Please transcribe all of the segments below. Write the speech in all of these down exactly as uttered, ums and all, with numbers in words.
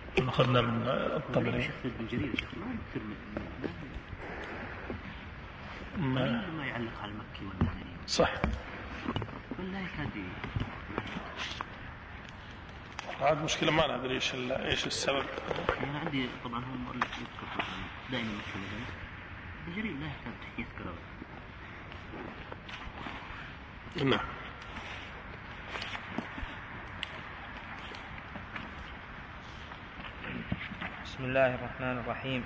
أخذنا من الطبري. شيخ ابن جرير شيخ ما يكثر من ما يعلق على المكي والمدني. صح. ولا يكاد. هذا مشكلة ما ندري إيش إيش السبب. أنا عندي طبعا هو مؤلف يذكر دائما مكي والمدني. ابن جرير لا يكاد يذكره. نعم. بسم الله الرحمن الرحيم.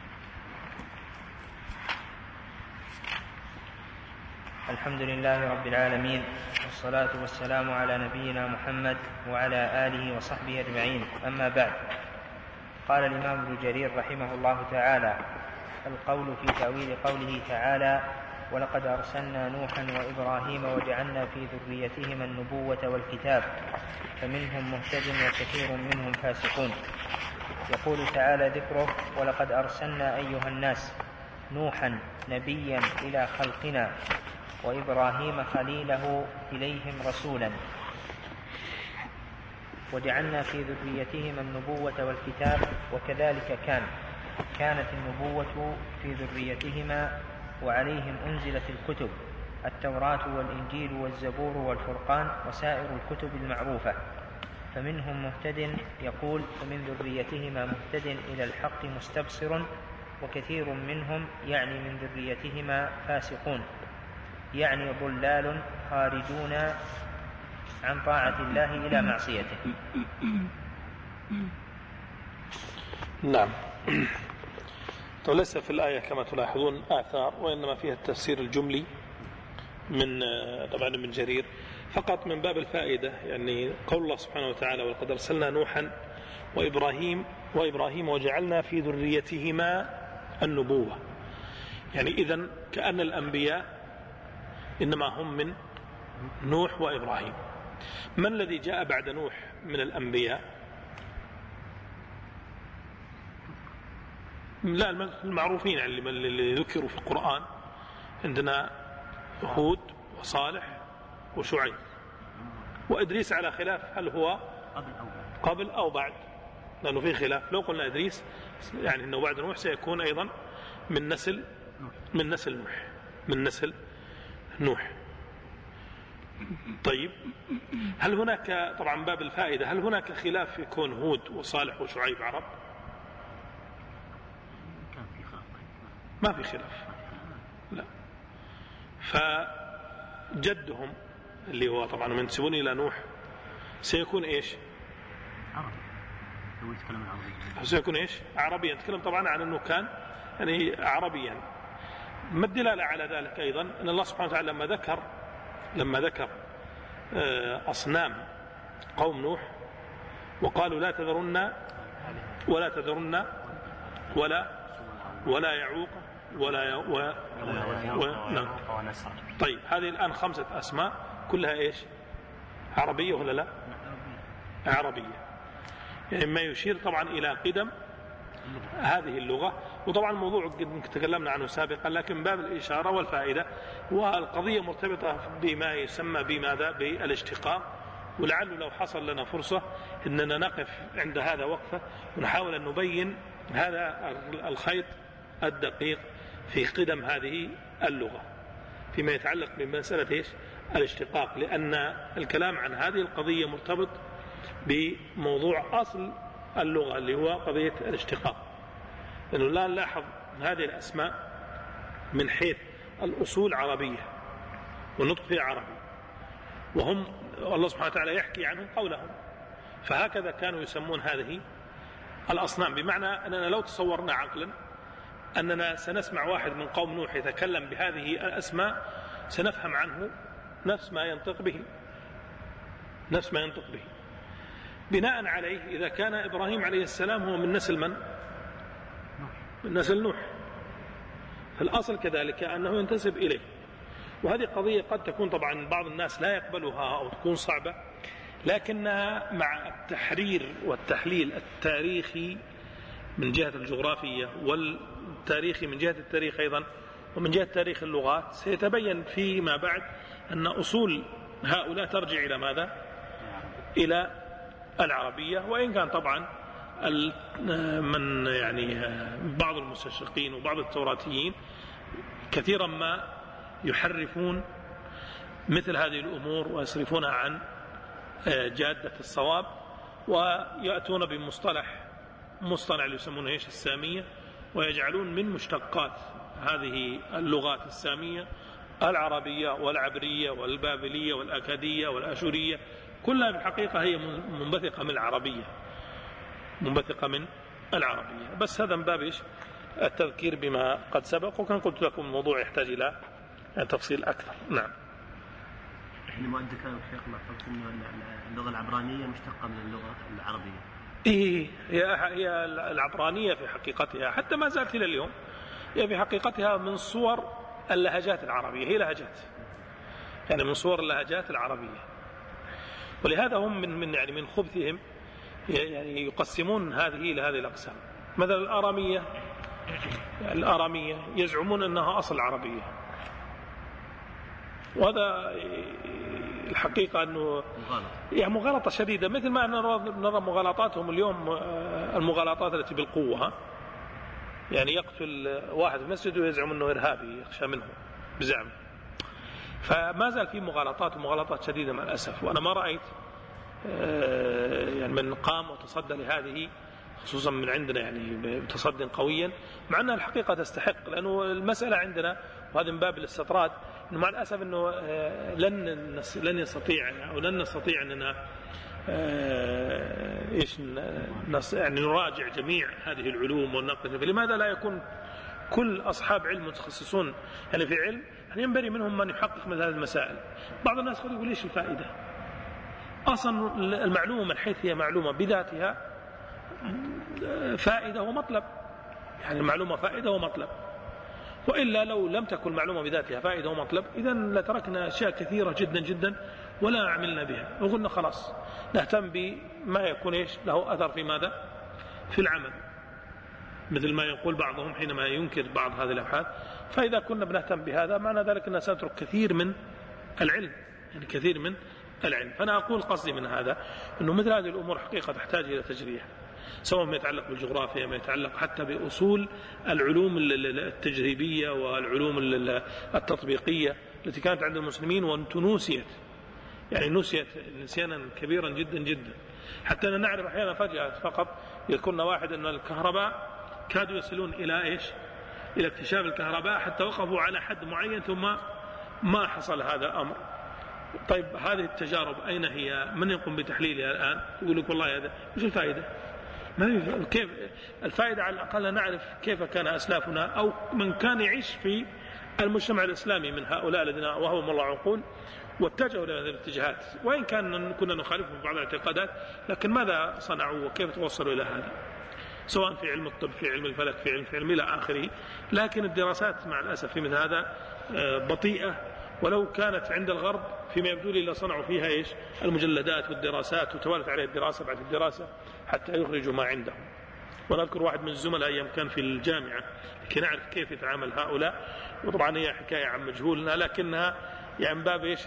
الحمد لله رب العالمين، والصلاة والسلام على نبينا محمد وعلى آله وصحبه أجمعين. أما بعد، قال الإمام ابن جرير رحمه الله تعالى: القول في تأويل قوله تعالى: ولقد أرسلنا نوحا وإبراهيم وجعلنا في ذريتهما النبوة والكتاب فمنهم مهتد وكثير منهم فاسقون. يقول تعالى ذكره: ولقد أرسلنا أيها الناس نوحا نبيا إلى خلقنا وإبراهيم خليله إليهم رسولا وجعلنا في ذريتهما النبوة والكتاب. وكذلك كان كانت النبوة في ذريتهما وعليهم أنزلت الكتب: التوراة والإنجيل والزبور والفرقان وسائر الكتب المعروفة. فمنهم مهتد، يقول: فمن ذريتهما مهتد إلى الحق مستبصر، وكثير منهم يعني من ذريتهما فاسقون، يعني ضلال خارجون عن طاعة الله إلى معصيته. نعم. وليس في الآية كما تلاحظون آثار، وإنما فيها التفسير الجملي من طبعا من جرير فقط من باب الفائدة. يعني قول الله سبحانه وتعالى: ولقد أرسلنا نوحا وإبراهيم وإبراهيم وجعلنا في ذريتهما النبوة، يعني إذن كأن الأنبياء إنما هم من نوح وإبراهيم. من الذي جاء بعد نوح من الأنبياء؟ لا، المعروفين اللي ذكروا في القرآن عندنا هود وصالح وشعيب وإدريس، على خلاف هل هو قبل أو بعد، لأنه في خلاف. لو قلنا إدريس يعني أنه بعد نوح سيكون أيضا من نسل من نسل نوح من نسل نوح. طيب، هل هناك طبعا باب الفائدة هل هناك خلاف يكون هود وصالح وشعيب عرب؟ ما في خلاف، لا. فجدهم اللي هو طبعا منسوبون إلى نوح سيكون إيش؟ عربي. هو يتكلم عربي. سيكون إيش؟ عربيا. يتكلم طبعا عن أنه كان يعني عربيا. ما الدلالة على ذلك أيضا؟ أن الله سبحانه وتعالى لما ذكر لما ذكر أصنام قوم نوح وقالوا لا تذرن ولا تذرن ولا ولا يعوق ولا و... و... نعم. طيب، هذه الآن خمسة أسماء كلها إيش؟ عربية ولا لا؟ عربية، يعني ما يشير طبعا إلى قدم هذه اللغة. وطبعا الموضوع قد تكلمنا عنه سابقا، لكن باب الإشارة والفائدة، والقضية مرتبطة بما يسمى بماذا؟ بالاشتقاق. ولعل لو حصل لنا فرصة أننا نقف عند هذا وقفة ونحاول أن نبين هذا الخيط الدقيق في قدم هذه اللغة فيما يتعلق بمسألة إيش؟ الاشتقاق، لأن الكلام عن هذه القضية مرتبط بموضوع أصل اللغة اللي هو قضية الاشتقاق. لأنه لا نلاحظ هذه الأسماء من حيث الأصول عربية والنطق فيها عربي، وهم الله سبحانه وتعالى يحكي عنهم قولهم. فهكذا كانوا يسمون هذه الأصنام، بمعنى أننا لو تصورنا عقلا أننا سنسمع واحد من قوم نوح يتكلم بهذه الأسماء سنفهم عنه نفس ما ينطق به نفس ما ينطق به بناء عليه إذا كان إبراهيم عليه السلام هو من نسل من؟ من نسل نوح، فالأصل كذلك أنه ينتسب إليه. وهذه قضية قد تكون طبعا بعض الناس لا يقبلها أو تكون صعبة، لكنها مع التحرير والتحليل التاريخي من جهة الجغرافية والتاريخي من جهة التاريخ أيضا ومن جهة تاريخ اللغات سيتبين فيما بعد أن أصول هؤلاء ترجع إلى ماذا؟ إلى العربية. وإن كان طبعا من يعني بعض المستشرقين وبعض التوراتيين كثيرا ما يحرفون مثل هذه الأمور ويصرفونها عن جادة الصواب، ويأتون بمصطلح مصطلح اللي يسمونه ايش السامية، ويجعلون من مشتقات هذه اللغات السامية العربية والعبرية والبابلية والأكادية والأشورية، كلها بالحقيقة هي منبثقة من العربية منبثقة من العربية. بس هذا من باب ايش التذكير بما قد سبق، وكان قلت لكم الموضوع يحتاج إلى تفصيل أكثر. نعم. احنا مؤدى كان الشيخ محفوظ انه اللغة العبرانية مشتقة من اللغة العربية. إيه هي هي العبرانية في حقيقتها حتى ما زالت إلى اليوم هي في حقيقتها من صور اللهجات العربية، هي لهجات يعني من صور اللهجات العربية، ولهذا هم من من يعني من خبثهم يعني يقسمون هذه إلى هذه الأقسام. مثلا الآرامية الآرامية يزعمون أنها أصل عربية، وهذا الحقيقة أنه يعني مغالطة شديدة، مثل ما نرى مغالطاتهم اليوم المغالطات التي بالقوة، يعني يقتل واحد في المسجد ويزعم أنه إرهابي يخشى منه بزعمه. فما زال في مغالطات ومغالطات شديدة مع الأسف، وأنا ما رأيت يعني من قام وتصدى لهذه خصوصا من عندنا يعني بتصدي قويا، مع أنها الحقيقة تستحق، لأنه المسألة عندنا وهذا من باب الاستطراد إنه مع الأسف إنه لن لن يستطيع أو لن نستطيع أننا إيش يعني نراجع جميع هذه العلوم ونناقش. فلماذا لا يكون كل أصحاب علم متخصصون يعني في علم يعني ينبغي منهم من يحقق مثل هذه المسائل؟ بعض الناس قد يقول إيش الفائدة؟ أصلا المعلومة من حيث هي معلومة بذاتها فائدة ومطلب، يعني المعلومة فائدة ومطلب، وإلا لو لم تكن معلومة بذاتها فائدة ومطلب إذا لتركنا أشياء كثيرة جدا جدا ولا عملنا بها، وقلنا خلاص نهتم بما يكون إيش له أثر في ماذا؟ في العمل، مثل ما يقول بعضهم حينما ينكر بعض هذه الأبحاث. فإذا كنا بنهتم بهذا معنى ذلك أننا سنترك كثير من العلم، يعني كثير من العلم. فأنا أقول قصدي من هذا أنه مثل هذه الأمور حقيقة تحتاج إلى تجريح، سواء ما يتعلق بالجغرافيا، ما يتعلق حتى بأصول العلوم التجريبية والعلوم التطبيقية التي كانت عند المسلمين وانتنوسيت، يعني نسيت نسيانا كبيرا جدا جدا، حتى أن نعرف أحيانا فجأة فقط يذكرنا واحد أن الكهرباء كادوا يصلون إلى إيش؟ إلى اكتشاف الكهرباء، حتى وقفوا على حد معين ثم ما حصل هذا الأمر. طيب هذه التجارب أين هي؟ من يقوم بتحليلها الآن؟ يقول لك والله هذا مش الفائدة، ما كيف الفائدة؟ على الأقل نعرف كيف كان أسلافنا أو من كان يعيش في المجتمع الإسلامي من هؤلاء الذين وهبهم الله عقول واتجهوا إلى هذه الاتجاهات، وإن كان كنا نخالفهم في بعض الاعتقادات، لكن ماذا صنعوا وكيف توصلوا إلى هذا، سواء في علم الطب، في علم الفلك، في علم في علم إلى آخره. لكن الدراسات مع الأسف في مثل هذا بطيئة، ولو كانت عند الغرب فيما يبدو لي صنعوا فيها إيش المجلدات والدراسات وتوالت عليها الدراسة بعد الدراسة حتى يخرجوا ما عندهم. ونذكر واحد من الزملاء أيام كان في الجامعة لكي نعرف كيف يتعامل هؤلاء، وطبعا هي حكاية عن مجهولنا لكنها يعني باب إيش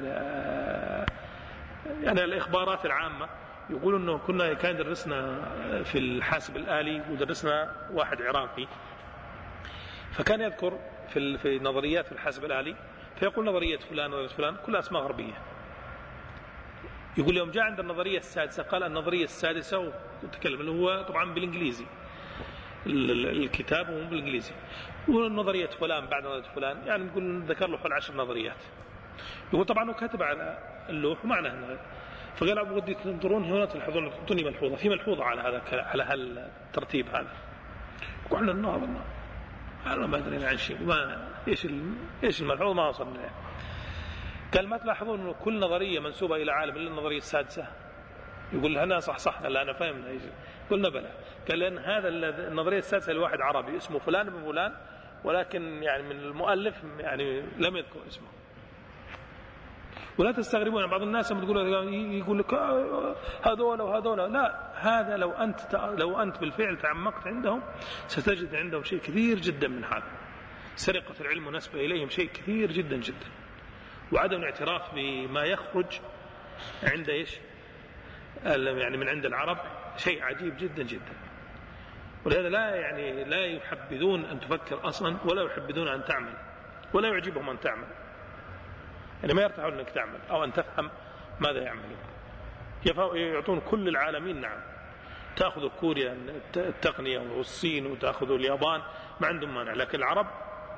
يعني الإخبارات العامة. يقولون أنه كنا كان درسنا في الحاسب الآلي ودرسنا واحد عراقي، فكان يذكر في في نظريات في الحاسب الآلي فيقول نظرية فلان ونظرية فلان كلها أسماء غربية. يقول يوم جاء عند النظرية السادسة قال النظرية السادسة وتكلم اللي هو طبعا بالإنجليزي، الكتاب هو بالإنجليزي، ونظرية فلان بعد نظرية فلان، يعني نقول ذكر له حول عشر نظريات. يقول طبعا وكتب على اللوح ومعنى، فقال أبو ودي تنظرون هنا تلحظون تعطوني ملحوظة في ملحوظة على هذا على هالترتيب هذا. وقلنا النهار أنا ما أدري عن شيء، ما إيش إيش الملحوظ ما وصلنا له. قال ما تلاحظون إنه كل نظرية منسوبة إلى عالم إلا النظرية السادسة؟ يقول هنا صح صح. قال لا أنا فهمنا. قلنا بلى. قال لأن هذا النظرية السادسة لواحد عربي اسمه فلان بن فلان، ولكن يعني من المؤلف يعني لم يذكر اسمه. ولا تستغربون بعض الناس لما تقول يقول لك هذول وهذول، لا، هذا لو أنت لو أنت بالفعل تعمقت عندهم ستجد عندهم شيء كثير جدا من هذا. سرقة العلم ونسبه إليهم شيء كثير جدا جدا، وعدم الاعتراف بما يخرج عند إيش يعني من عند العرب شيء عجيب جدا جدا. ولهذا لا يعني لا يحبذون أن تفكر أصلا، ولا يحبذون أن تعمل، ولا يعجبهم أن تعمل، يعني ما يرتاحون أنك تعمل أو أن تفهم ماذا يعملون. يعطون كل العالمين نعم، تأخذ كوريا التقنية والصين وتأخذ اليابان ما عندهم مانع، لكن العرب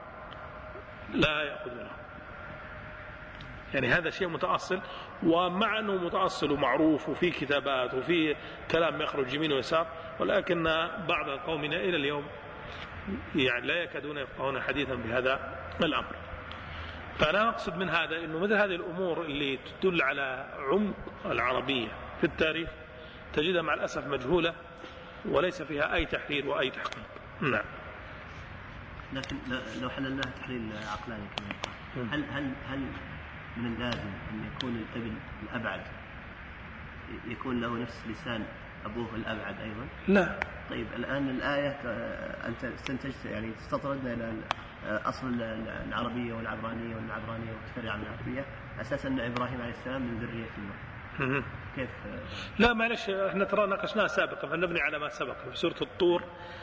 لا يأخذونه. يعني هذا شيء متأصل، ومع أنه متأصل ومعروف وفي كتابات وفي كلام يخرج يمين ويسار، ولكن بعض قومنا إلى اليوم يعني لا يكادون يفقهون حديثا بهذا الأمر. فأنا أقصد من هذا أنه مثل هذه الأمور اللي تدل على عمق العربية في التاريخ تجدها مع الأسف مجهولة وليس فيها أي تحرير وأي تحقيق. نعم. لكن لو حللناها تحليل عقلاني كمان، هل هل هل من اللازم أن يكون الابن الأبعد يكون له نفس لسان أبوه الأبعد أيضا؟ لا. طيب الآن الآية أنت استنتجت يعني تستطردنا إلى أصل العربية والعبرانية والعبرانية وتفرع عن العربية أساسا أن إبراهيم عليه السلام من ذرية الله. كيف؟ لا معلش، احنا ترى ناقشناها سابقا فنبني على ما سبق. في سورة الطور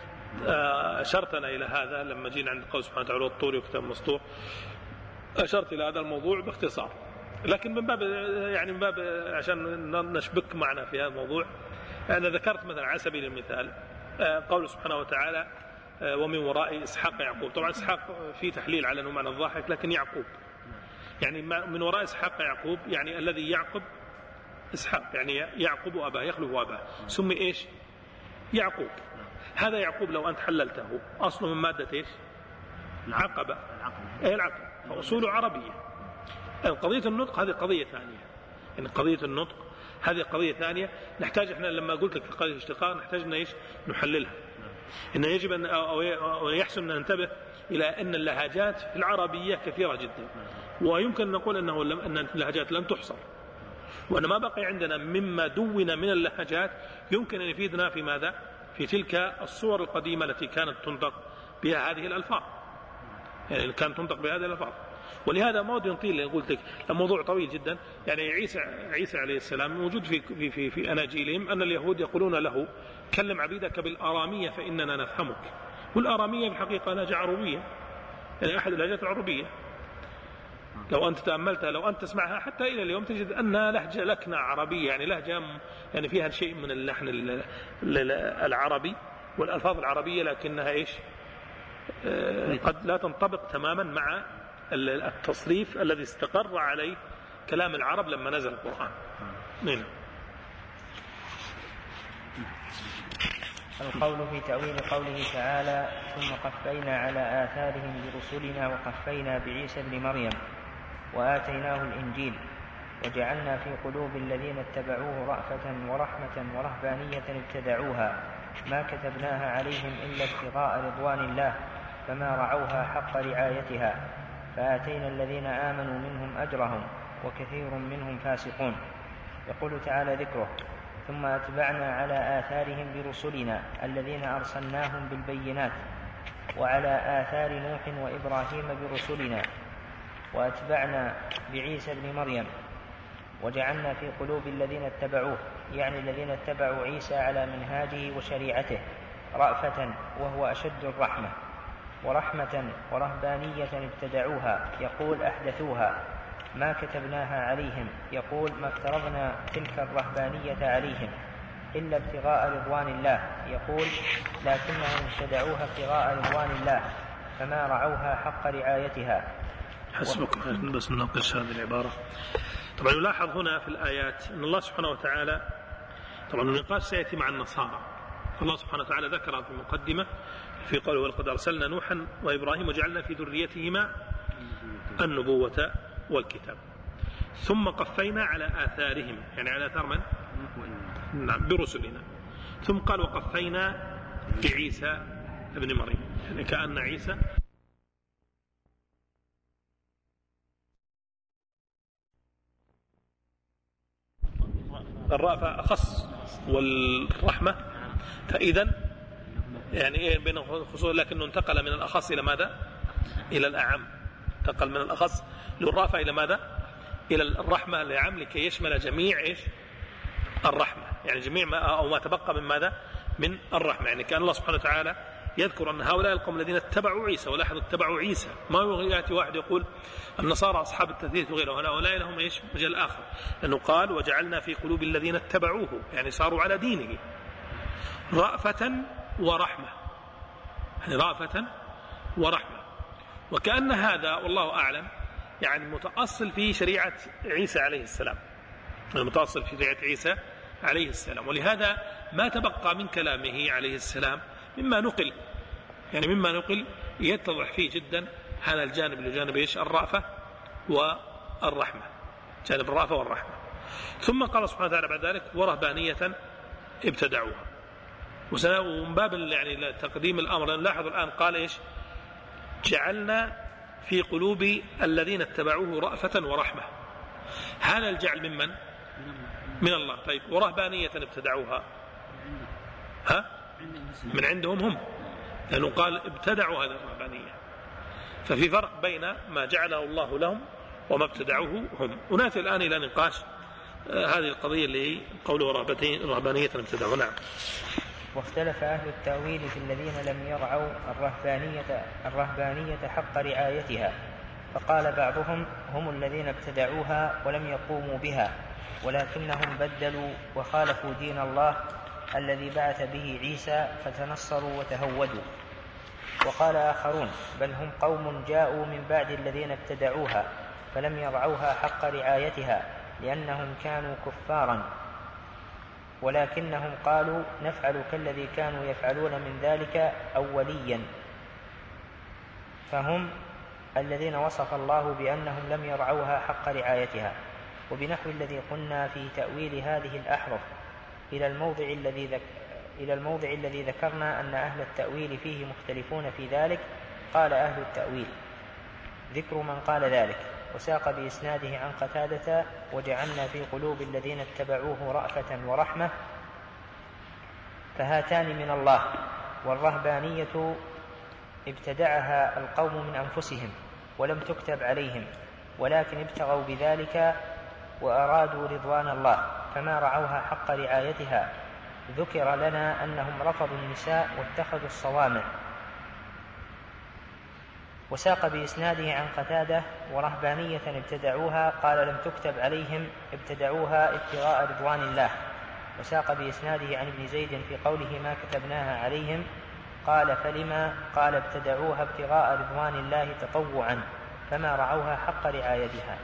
أشرتنا إلى هذا لما جينا عند قول سبحانه وتعالى والطور وكتاب مسطور، أشرت إلى هذا الموضوع باختصار، لكن من باب يعني من باب عشان نشبك معنا في هذا الموضوع أنا ذكرت مثلا على سبيل المثال قول سبحانه وتعالى ومن وراء إسحاق يعقوب. طبعا إسحاق في تحليل على أنه معنى الضاحك، لكن يعقوب يعني من وراء إسحاق يعقوب يعني الذي يعقب إسحاق، يعني يعقب أباه يخلف أباه، سمي إيش؟ يعقوب. هذا يعقوب لو أنت حللته أصله من مادة إيش؟ العقبة. أي العقبة، فأصوله عربية. قضية النطق هذه قضية ثانية، يعني قضية النطق هذه قضية ثانية نحتاج إحنا لما قلت لك في قضية الاشتقاق نحتاج إن إيش؟ نحللها. إنه يجب أن أو يحسن أن ننتبه إلى أن اللهجات في العربية كثيرة جدا، ويمكن نقول أنه أن اللهجات لن تحصر، وأن ما بقي عندنا مما دون من اللهجات يمكن أن يفيدنا في ماذا؟ في تلك الصور القديمة التي كانت تنطق بها هذه الألفاظ، يعني كانت تنطق بهذه الألفاظ. ولهذا ما ودي نطيل لأن قلت لك الموضوع طويل جدا. يعني عيسى عيسى عليه السلام موجود في في في, في أناجيلهم أن اليهود يقولون له كلم عبيدك بالآرامية فإننا نفهمك. والآرامية في الحقيقة لهجة عربية، يعني أحد اللهجات العربية لو أنت تأملتها لو أنت تسمعها حتى إلى اليوم تجد أنها لهجة لكنة عربية، يعني لهجة يعني فيها شيء من اللحن العربي والألفاظ العربية، لكنها إيش قد لا تنطبق تماما مع التصريف الذي استقر عليه كلام العرب لما نزل القرآن. نعم. القول في تأويل قوله تعالى ثم قفينا على آثارهم برسلنا وقفينا بعيسى ابن مريم وآتيناه الإنجيل وجعلنا في قلوب الذين اتبعوه رأفة ورحمة ورهبانية ابتدعوها ما كتبناها عليهم إلا ابتغاء رضوان الله فما رعوها حق رعايتها فآتينا الذين آمنوا منهم أجرهم وكثير منهم فاسقون. يقول تعالى ذكره ثم أتبعنا على آثارهم برسلنا الذين أرسلناهم بالبينات وعلى آثار نوح وإبراهيم برسلنا وأتبعنا بعيسى ابن مريم وجعلنا في قلوب الذين اتبعوه يعني الذين اتبعوا عيسى على منهاجه وشريعته رأفة وهو أشد الرحمة ورحمة ورهبانية ابتدعوها يقول أحدثوها ما كتبناها عليهم يقول ما افترضنا تلك الرهبانية عليهم إلا ابتغاء رضوان الله يقول لكنهم ابتدعوها ابتغاء رضوان الله فما رعوها حق رعايتها. حسبك بس نناقش هذه العبارة. طبعا يلاحظ هنا في الآيات أن الله سبحانه وتعالى طبعا النقاش سيأتي مع النصارى، فالله سبحانه وتعالى ذكر في المقدمة في قوله ولقد أرسلنا نوحا وإبراهيم وجعلنا في ذريتهما النبوة والكتاب ثم قفينا على آثارهم يعني على آثار من؟ نعم برسلنا ثم قال وقفينا بعيسى ابن مريم يعني كأن عيسى الرأفة أخص والرحمة فإذا يعني إيه بين خصوصا لكنه انتقل من الأخص إلى ماذا؟ إلى الأعم. انتقل من الأخص للرأفة إلى ماذا؟ إلى الرحمة الأعم لكي يشمل جميع إيش؟ الرحمة. يعني جميع ما أو ما تبقى من ماذا؟ من الرحمة. يعني كان الله سبحانه وتعالى يذكر أن هؤلاء القوم الذين اتبعوا عيسى، ولاحظوا اتبعوا عيسى، ما يأتي واحد يقول النصارى أصحاب التثليث وغيره، هؤلاء لهم إيش مجال آخر، لأنه قال وجعلنا في قلوب الذين اتبعوه، يعني صاروا على دينه رأفة ورحمة، يعني رأفة ورحمة. وكأن هذا والله أعلم يعني متأصل في شريعة عيسى عليه السلام، المتأصل في شريعة عيسى عليه السلام. ولهذا ما تبقى من كلامه عليه السلام مما نقل، يعني مما نقل يتضح فيه جدا هذا الجانب اللي جانب إيش؟ الرأفة والرحمة، جانب الرأفة والرحمة. ثم قال سبحانه وتعالى بعد ذلك ورهبانية ابتدعوها. ومن باب يعني تقديم الأمر نلاحظ الآن قال إيش؟ جعلنا في قلوب الذين اتبعوه رأفة ورحمة. هذا الجعل ممن؟ من الله. طيب ورهبانية ابتدعوها، ها؟ من عندهم هم، لأنه قال ابتدعوا هذه الرهبانية. ففي فرق بين ما جعله الله لهم وما ابتدعوه هم. ونأتي الآن إلى نقاش هذه القضية اللي قوله رهبانية ابتدعوها. نعم. واختلف أهل التأويل في الذين لم يرعوا الرهبانية, الرهبانية حق رعايتها، فقال بعضهم هم الذين ابتدعوها ولم يقوموا بها، ولكنهم بدلوا وخالفوا دين الله الذي بعث به عيسى فتنصروا وتهودوا. وقال آخرون بل هم قوم جاءوا من بعد الذين ابتدعوها فلم يرعوها حق رعايتها لأنهم كانوا كفارا، ولكنهم قالوا نفعل كالذي كانوا يفعلون من ذلك أوليا، فهم الذين وصف الله بأنهم لم يرعوها حق رعايتها. وبنحو الذي قلنا في تأويل هذه الأحرف إلى الموضع الذي ذك... إلى الموضع الذي ذكرنا أن أهل التأويل فيه مختلفون في ذلك، قال أهل التأويل ذكر من قال ذلك، وساق بإسناده عن قتادة وجعلنا في قلوب الذين اتبعوه رأفة ورحمة، فهاتان من الله. والرهبانية ابتدعها القوم من أنفسهم ولم تكتب عليهم، ولكن ابتغوا بذلك وأرادوا رضوان الله فما رعوها حق رعايتها. ذكر لنا أنهم رفضوا النساء واتخذوا الصوامع. وساق بإسناده عن قتادة ورهبانية ابتدعوها قال لم تكتب عليهم ابتدعوها ابتغاء رضوان الله. وساق بإسناده عن ابن زيد في قوله ما كتبناها عليهم قال فلما قال ابتدعوها ابتغاء رضوان الله تطوعا فما رعوها حق رعايتها.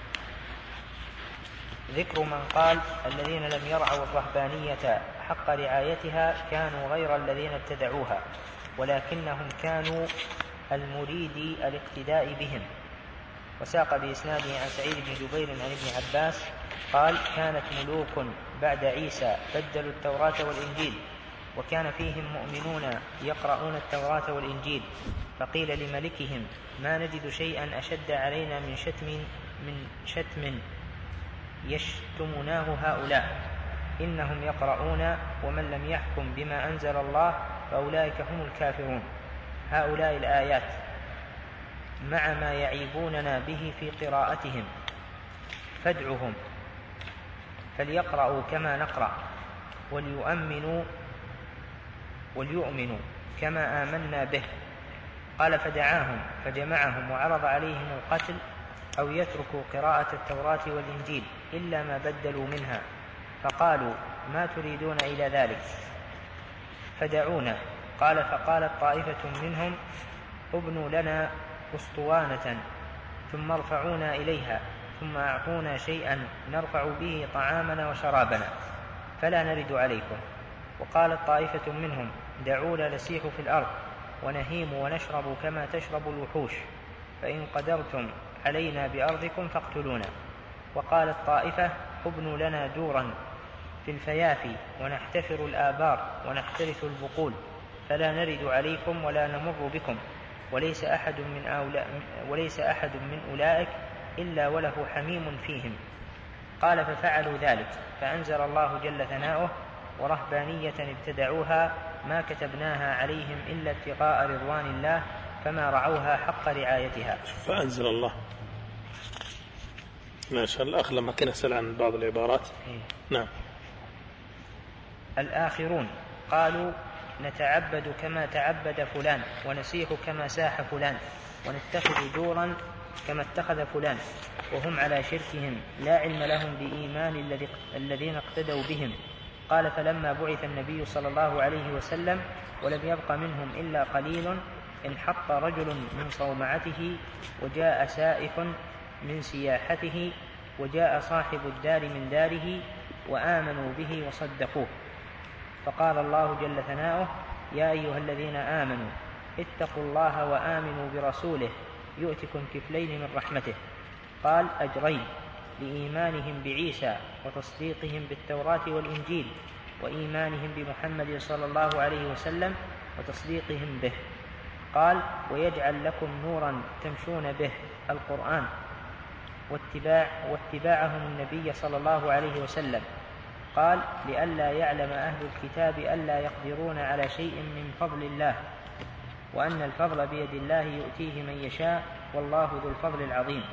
ذكر من قال الذين لم يرعوا الرهبانية حق رعايتها كانوا غير الذين ابتدعوها، ولكنهم كانوا المريد الاقتداء بهم. وساق بإسناده عن سعيد بن جبير عن ابن عباس قال كانت ملوك بعد عيسى بدلوا التوراة والإنجيل، وكان فيهم مؤمنون يقرؤون التوراة والإنجيل، فقيل لملكهم ما نجد شيئا أشد علينا من شتم من شتم يشتمناه هؤلاء، إنهم يقرؤون ومن لم يحكم بما أنزل الله فأولئك هم الكافرون. هؤلاء الآيات مع ما يعيبوننا به في قراءتهم، فادعهم فليقرأوا كما نقرأ وليؤمنوا وليؤمنوا كما آمنا به. قال فدعاهم فجمعهم وعرض عليهم القتل أو يتركوا قراءة التوراة والإنجيل إلا ما بدلوا منها، فقالوا ما تريدون إلى ذلك فدعونا. قال فقالت طائفة منهم ابنوا لنا أسطوانة ثم ارفعونا إليها ثم أعطونا شيئا نرفع به طعامنا وشرابنا فلا نرد عليكم. وقالت طائفة منهم دعونا نسيح في الأرض ونهيم ونشرب كما تشرب الوحوش، فإن قدرتم علينا بأرضكم فاقتلونا. وقالت طائفة ابنوا لنا دورا في الفيافي ونحتفر الآبار ونحترث البقول فلا نرد عليكم ولا نمر بكم، وليس أحد من أولا وليس أحد من أولئك إلا وله حميم فيهم. قال ففعلوا ذلك فأنزل الله جل ثناؤه ورهبانية ابتدعوها ما كتبناها عليهم إلا ابتغاء رضوان الله فما رعوها حق رعايتها. فأنزل الله. ما شاء الله. الأخ لما كان يسأل عن بعض العبارات. إيه؟ نعم. الآخرون قالوا نتعبد كما تعبد فلان، ونسيح كما ساح فلان، ونتخذ دورا كما اتخذ فلان، وهم على شركهم لا علم لهم بإيمان الذين اقتدوا بهم. قال فلما بعث النبي صلى الله عليه وسلم ولم يبق منهم إلا قليل انحط رجل من صومعته، وجاء سائح من سياحته، وجاء صاحب الدار من داره، وآمنوا به وصدقوه. فقال الله جل ثناؤه يا أيها الذين آمنوا اتقوا الله وآمنوا برسوله يؤتكم كفلين من رحمته. قال أجرين لإيمانهم بعيسى وتصديقهم بالتوراة والإنجيل، وإيمانهم بمحمد صلى الله عليه وسلم وتصديقهم به. قال ويجعل لكم نورا تمشون به القرآن، واتباع واتباعهم النبي صلى الله عليه وسلم. قال لئلا يعلم أهل الكتاب ألا يقدرون على شيء من فضل الله، وأن الفضل بيد الله يؤتيه من يشاء، والله ذو الفضل العظيم.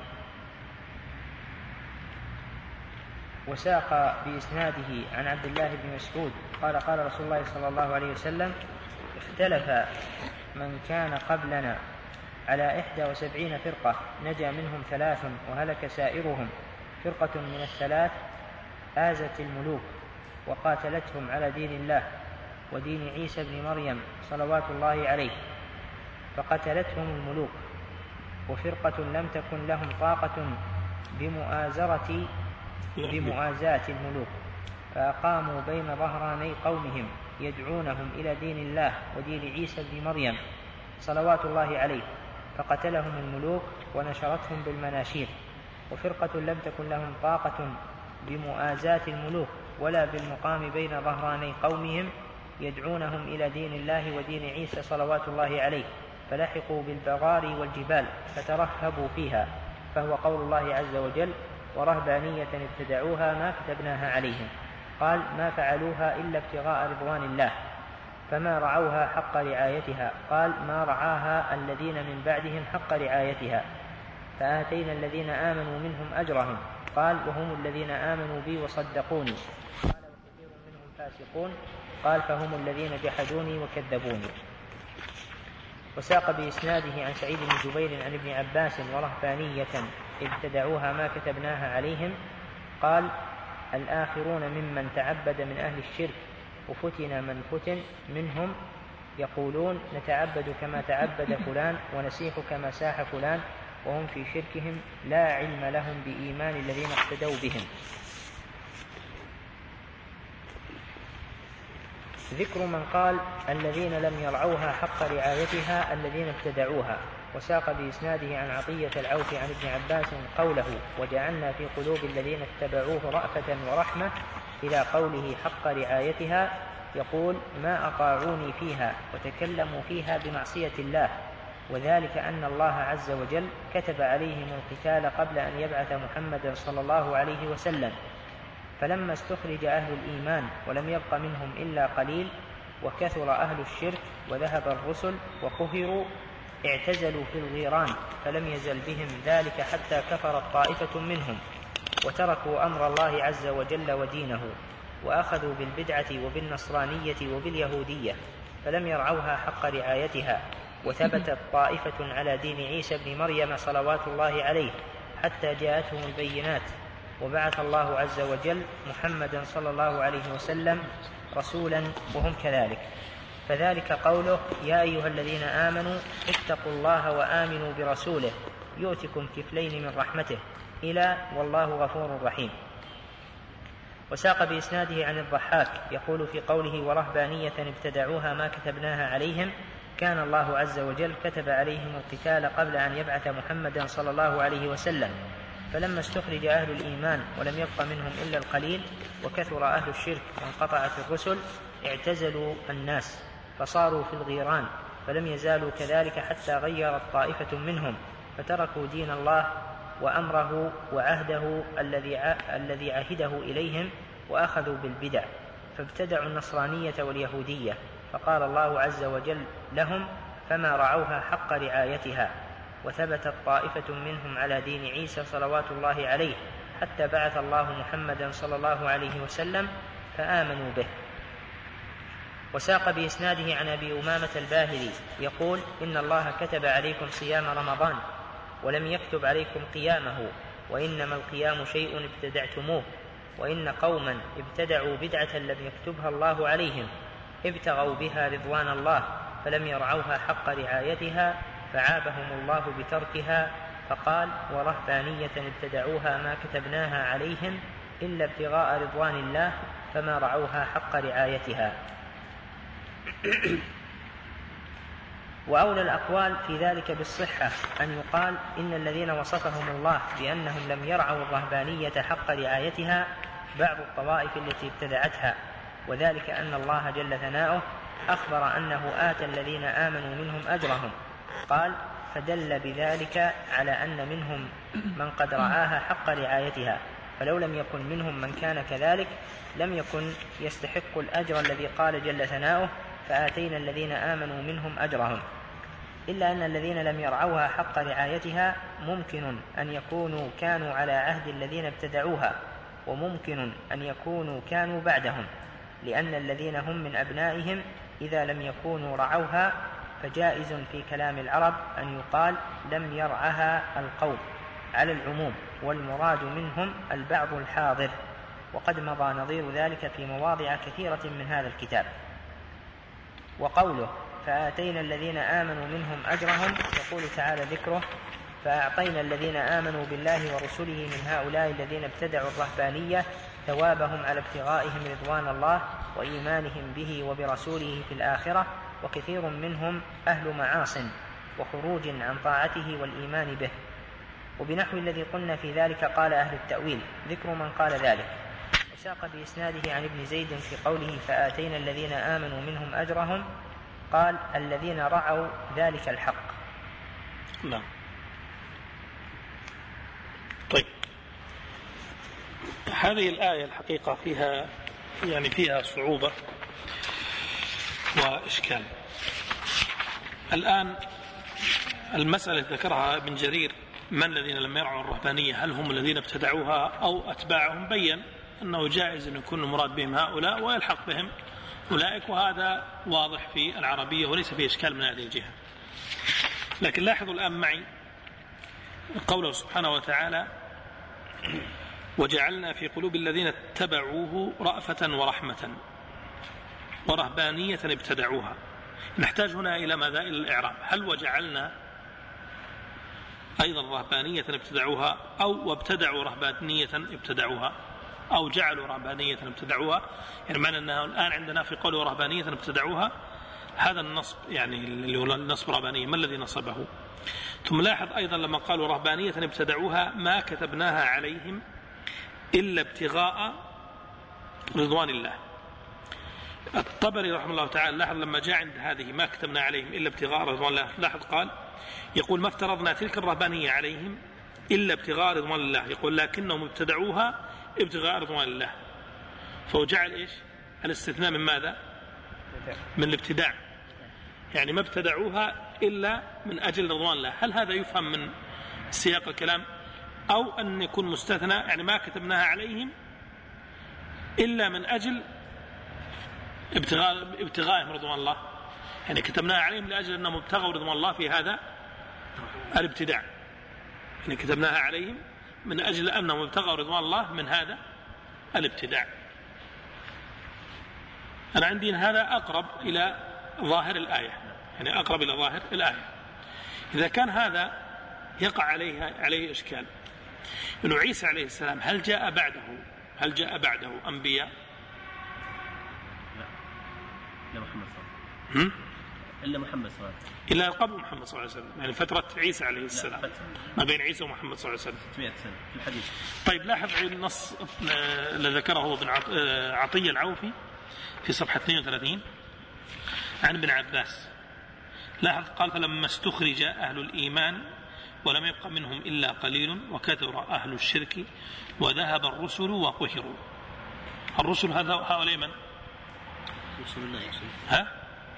وساق بإسناده عن عبد الله بن مسعود قال قال رسول الله صلى الله عليه وسلم اختلف من كان قبلنا على إحدى وسبعين فرقة، نجا منهم ثلاث وهلك سائرهم. فرقة من الثلاث آزت الملوك وقاتلتهم على دين الله ودين عيسى بن مريم صلوات الله عليه فقتلتهم الملوك، وفرقة لم تكن لهم طاقة بمؤازرة بمؤازاة الملوك، فأقاموا بين ظهراني قومهم يدعونهم إلى دين الله ودين عيسى بن مريم صلوات الله عليه، فقتلهم الملوك ونشرتهم بالمناشير. وفرقة لم تكن لهم طاقة بمؤازاة الملوك ولا بالمقام بين ظهراني قومهم يدعونهم إلى دين الله ودين عيسى صلوات الله عليه، فلحقوا بالبغار والجبال فترهبوا فيها، فهو قول الله عز وجل ورهبانية ابتدعوها ما كتبناها عليهم. قال ما فعلوها إلا ابتغاء رضوان الله، فما رعوها حق رعايتها. قال ما رعاها الذين من بعدهم حق رعايتها، فآتينا الذين آمنوا منهم أجرهم. قال وهم الذين آمنوا بي وصدقوني. قال وكثير منهم فاسقون. قال فهم الذين جحدوني وكذبوني. وساق بإسناده عن سعيد بن جبير عن ابن عباس ورهبانية ابتدعوها ما كتبناها عليهم. قال الآخرون ممن تعبد من أهل الشرك وفتن من فتن منهم يقولون نتعبد كما تعبد فلان ونسيح كما ساح فلان، وهم في شركهم لا علم لهم بإيمان الذين اقتدوا بهم. ذكر من قال الذين لم يرعوها حق رعايتها الذين ابتدعوها. وساق بإسناده عن عطية العوف عن ابن عباس قوله وجعلنا في قلوب الذين اتبعوه رأفة ورحمة إلى قوله حق رعايتها، يقول ما أطاعوني فيها وتكلموا فيها بمعصية الله، وذلك أن الله عز وجل كتب عليهم القتال قبل أن يبعث محمدا صلى الله عليه وسلم. فلما استخرج أهل الإيمان ولم يبق منهم إلا قليل وكثر أهل الشرك وذهب الرسل وقهروا اعتزلوا في الغيران، فلم يزل بهم ذلك حتى كفرت طائفة منهم وتركوا أمر الله عز وجل ودينه، وأخذوا بالبدعة وبالنصرانية وباليهودية، فلم يرعوها حق رعايتها، وثبتت طائفة على دين عيسى بن مريم صلوات الله عليه حتى جاءتهم البينات، وبعث الله عز وجل محمدا صلى الله عليه وسلم رسولا وهم كذلك. فذلك قوله يا أيها الذين آمنوا اتقوا الله وآمنوا برسوله يؤتكم كفلين من رحمته إلى والله غفور رحيم. وساق بإسناده عن الضحاك يقول في قوله ورهبانية ابتدعوها ما كتبناها عليهم، كان الله عز وجل كتب عليهم القتال قبل أن يبعث محمدا صلى الله عليه وسلم، فلما استخرج أهل الإيمان ولم يبق منهم إلا القليل وكثر أهل الشرك وانقطعت الرسل اعتزلوا الناس فصاروا في الغيران، فلم يزالوا كذلك حتى غيرت طائفة منهم فتركوا دين الله وأمره وعهده الذي عهده إليهم وأخذوا بالبدع، فابتدعوا النصرانية واليهودية، فقال الله عز وجل لهم فما رعوها حق رعايتها، وثبتت طائفة منهم على دين عيسى صلوات الله عليه حتى بعث الله محمدا صلى الله عليه وسلم فآمنوا به. وساق بإسناده عن أبي أمامة الباهلي يقول: إن الله كتب عليكم صيام رمضان ولم يكتب عليكم قيامه، وإنما القيام شيء ابتدعتموه، وإن قوما ابتدعوا بدعة لم يكتبها الله عليهم، ابتغوا بها رضوان الله فلم يرعوها حق رعايتها فعابهم الله بتركها، فقال: ورهبانية ابتدعوها ما كتبناها عليهم إلا ابتغاء رضوان الله فما رعوها حق رعايتها. وأولى الأقوال في ذلك بالصحة أن يقال إن الذين وصفهم الله بأنهم لم يرعوا الرهبانية حق رعايتها بعض الطوائف التي ابتدعتها، وذلك أن الله جل ثناؤه أخبر أنه آتى الذين آمنوا منهم أجرهم، قال: فدل بذلك على أن منهم من قد رعاها حق رعايتها، فلو لم يكن منهم من كان كذلك لم يكن يستحق الأجر الذي قال جل ثناؤه: فآتينا الذين آمنوا منهم أجرهم. إلا أن الذين لم يرعوها حق رعايتها ممكن أن يكونوا كانوا على عهد الذين ابتدعوها، وممكن أن يكونوا كانوا بعدهم، لأن الذين هم من أبنائهم إذا لم يكونوا رعوها فجائز في كلام العرب أن يقال لم يرعها القوم على العموم، والمراد منهم البعض الحاضر، وقد مضى نظير ذلك في مواضع كثيرة من هذا الكتاب. وقوله: فآتينا الذين آمنوا منهم أجرهم، يقول تعالى ذكره: فأعطينا الذين آمنوا بالله ورسله من هؤلاء الذين ابتدعوا الرهبانية ثوابهم على ابتغائهم رضوان الله وإيمانهم به وبرسوله في الآخرة، وكثير منهم أهل معاصٍ وخروج عن طاعته والإيمان به. وبنحو الذي قلنا في ذلك قال أهل التأويل ذكر من قال ذلك. وساق بإسناده عن ابن زيد في قوله: فآتينا الذين آمنوا منهم أجرهم، قال: الذين رعوا ذلك الحق. نعم. طيب، هذه الآية الحقيقة فيها يعني فيها صعوبة وإشكال. الآن المسألة ذكرها ابن جرير: من الذين لم يرعوا الرهبانية، هل هم الذين ابتدعوها أو أتباعهم؟ بين أنه جائز أن يكون المراد بهم هؤلاء ويلحق بهم أولئك، وهذا واضح في العربية وليس فيه إشكال من هذه الجهة. لكن لاحظوا الآن معي قوله سبحانه وتعالى: وجعلنا في قلوب الذين اتبعوه رأفة ورحمة ورهبانية ابتدعوها. نحتاج هنا إلى ماذا؟ إلى الإعراب. هل وجعلنا أيضا رهبانية ابتدعوها، أو وابتدعوا رهبانية ابتدعوها، أو جعلوا رهبانية ابتدعوها؟ يعني معنى أنه الآن عندنا في قوله رهبانية ابتدعوها هذا النصب، يعني اللي هو النصب رهبانية، ما الذي نصبه؟ ثم لاحظ أيضا لما قالوا رهبانية ابتدعوها ما كتبناها عليهم إلا ابتغاء رضوان الله. الطبري رحمه الله تعالى لاحظ لما جاء عند هذه ما كتبنا عليهم إلا ابتغاء رضوان الله، لاحظ قال يقول: ما افترضنا تلك الرهبانية عليهم إلا ابتغاء رضوان الله، يقول لكنهم ابتدعوها ابتغاء رضوان الله، فهو جعل إيش؟ الاستثناء من ماذا؟ من الابتداع، يعني ما ابتدعوها إلا من أجل رضوان الله. هل هذا يفهم من سياق الكلام، أو أن يكون مستثنى يعني ما كتبناها عليهم إلا من أجل ابتغاء ابتغائهم رضوان الله، يعني كتبناها عليهم لأجل أنهم ابتغوا رضوان الله في هذا الابتداع، يعني كتبناها عليهم من أجل أنهم ابتغوا رضوان الله من هذا الابتداع. أنا عندي هذا أقرب إلى ظاهر الآية، يعني أقرب إلى ظاهر الآية. إذا كان هذا يقع عليه عليه إشكال، إنه عيسى عليه السلام هل جاء بعده هل جاء بعده أنبياء؟ إلا محمد صلى الله عليه وسلم. إلا محمد صلى الله عليه وسلم. إلا قبل محمد صلى الله عليه وسلم، يعني فترة عيسى عليه السلام ما بين عيسى ومحمد صلى الله عليه وسلم ستمائة سنة في الحديث. طيب لاحظ النص الذي ذكره ابن عطية العوفي في صفحة اثنين وثلاثين عن ابن عباس. لاحظ قال: فلما استخرج أهل الإيمان ولم يبق منهم إلا قليل وكثر أهل الشرك وذهب الرسل وقهروا. الرسل هذا هؤلاء من؟ رسول الله يا شيخ. ها؟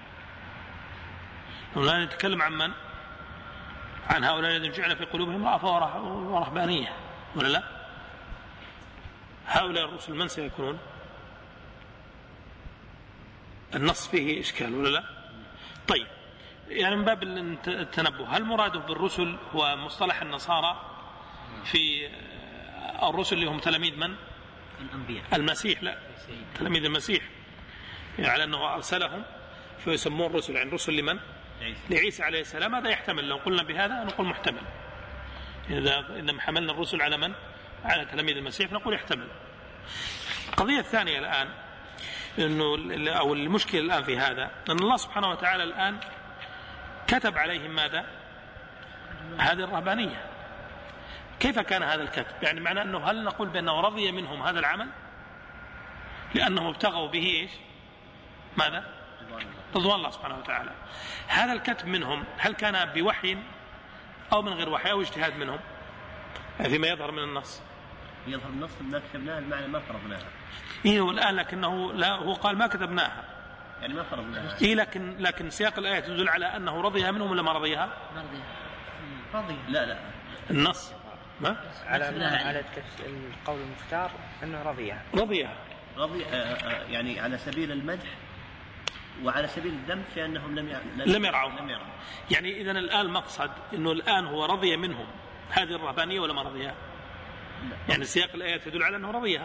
لا نتكلم عن من؟ عن هؤلاء الذين جعل في قلوبهم رأفة ورهبانية، ولا لا؟ هؤلاء الرسل من سيكونون؟ النص فيه إشكال ولا لا؟ طيب، يعني من باب التنبه، هل مراده بالرسل هو مصطلح النصارى في الرسل اللي هم تلاميذ من؟ الأنبياء. المسيح، لا، تلاميذ المسيح، يعني على أنه أرسلهم فيسمون رسل، يعني رسل لمن؟ لعيسى عليه السلام. هذا يحتمل، لو قلنا بهذا نقول محتمل. إذا إنما حملنا الرسل على من؟ على تلاميذ المسيح، نقول يحتمل. القضية الثانية الآن إنه أو المشكلة الآن في هذا أن الله سبحانه وتعالى الآن كتب عليهم ماذا؟ هذه الرهبانية. كيف كان هذا الكتب؟ يعني معنى أنه هل نقول بأنه رضي منهم هذا العمل لأنهم ابتغوا به إيش؟ ماذا؟ رضوان الله سبحانه وتعالى. هذا الكتب منهم هل كان بوحي أو من غير وحي أو اجتهاد منهم؟ فيما يظهر من النص يظهر النص ما كتبناها، المعنى ما فرضناها. إيه والآن لكنه لا، هو قال ما كتبناها، يعني ما فرضناها. إيه لكن لكن سياق الآية تدل على أنه رضيها منهم ولا ما رضيها؟ رضي. لا لا النص ما على على القول المختار أنه رضيها. رضيها رضي يعني على سبيل المدح وعلى سبيل الذم في أنهم لم لم يرعوا. يعني إذن الآن المقصد أنه الآن هو رضي منهم هذه الرهبانية ولا ما رضيها؟ يعني سياق الآية تدل على أنه رضيها.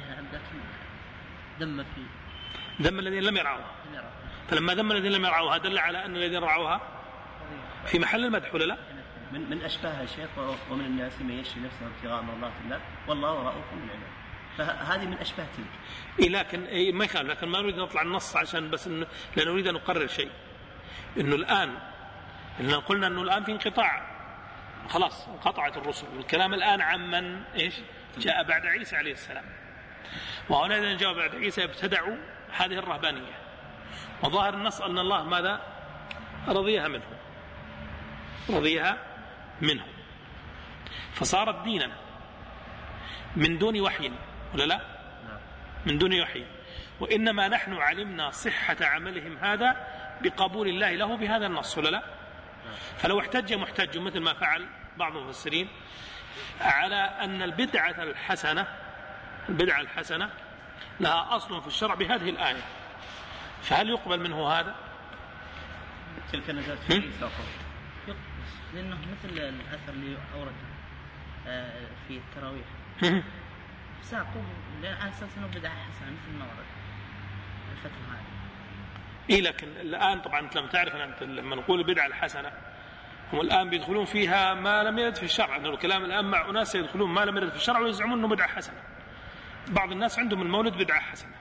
ذم في ذم الذين لم يرعوها. فلما ذم الذين لم يرعوها دل على أن الذين رعوها في محل المدح ولا لا؟ من من أشباه الشيخ ومن الناس من يشفي نفسه ابتغاء مرضات الله والله رؤوف بالعباد. فهذه من أشباه تلك. إيه لكن إيه ما يخالف، لكن ما نريد نطلع النص عشان بس إنه لا نريد أن نقرر شيء. إنه الآن إننا قلنا إنه الآن في انقطاع، خلاص انقطعت الرسل، والكلام الآن عمن إيش جاء بعد عيسى عليه السلام. وهؤلاء الذين جاءوا بعد عيسى ابتدعوا هذه الرهبانية، وظاهر النص أن الله ماذا؟ رضيها منهم، رضيها منهم، فصارت دينا من دون وحي ولا لا؟ من دون وحي. وإنما نحن علمنا صحة عملهم هذا بقبول الله له بهذا النص ولا لا؟ فلو احتج محتج مثل ما فعل بعض المفسرين على أن البدعة الحسنة البدعة الحسنة لها أصل في الشرع بهذه الآية، فهل يقبل منه هذا؟ تلك نزلت في عيسى لأنه مثل الأثر اللي أورد في التراويح ساقوا على أساس أنه بدعة حسنة مثل ما ورد الفترة هذه. إيه لكن الآن طبعا لما تعرف أنت لما نقول البدعة الحسنة هم الآن بيدخلون فيها ما لم يرد في الشرع، أنه الكلام الآن مع أناس يدخلون ما لم يرد في الشرع ويزعمون أنه بدعة حسنة. بعض الناس عندهم المولد بدعة حسنة،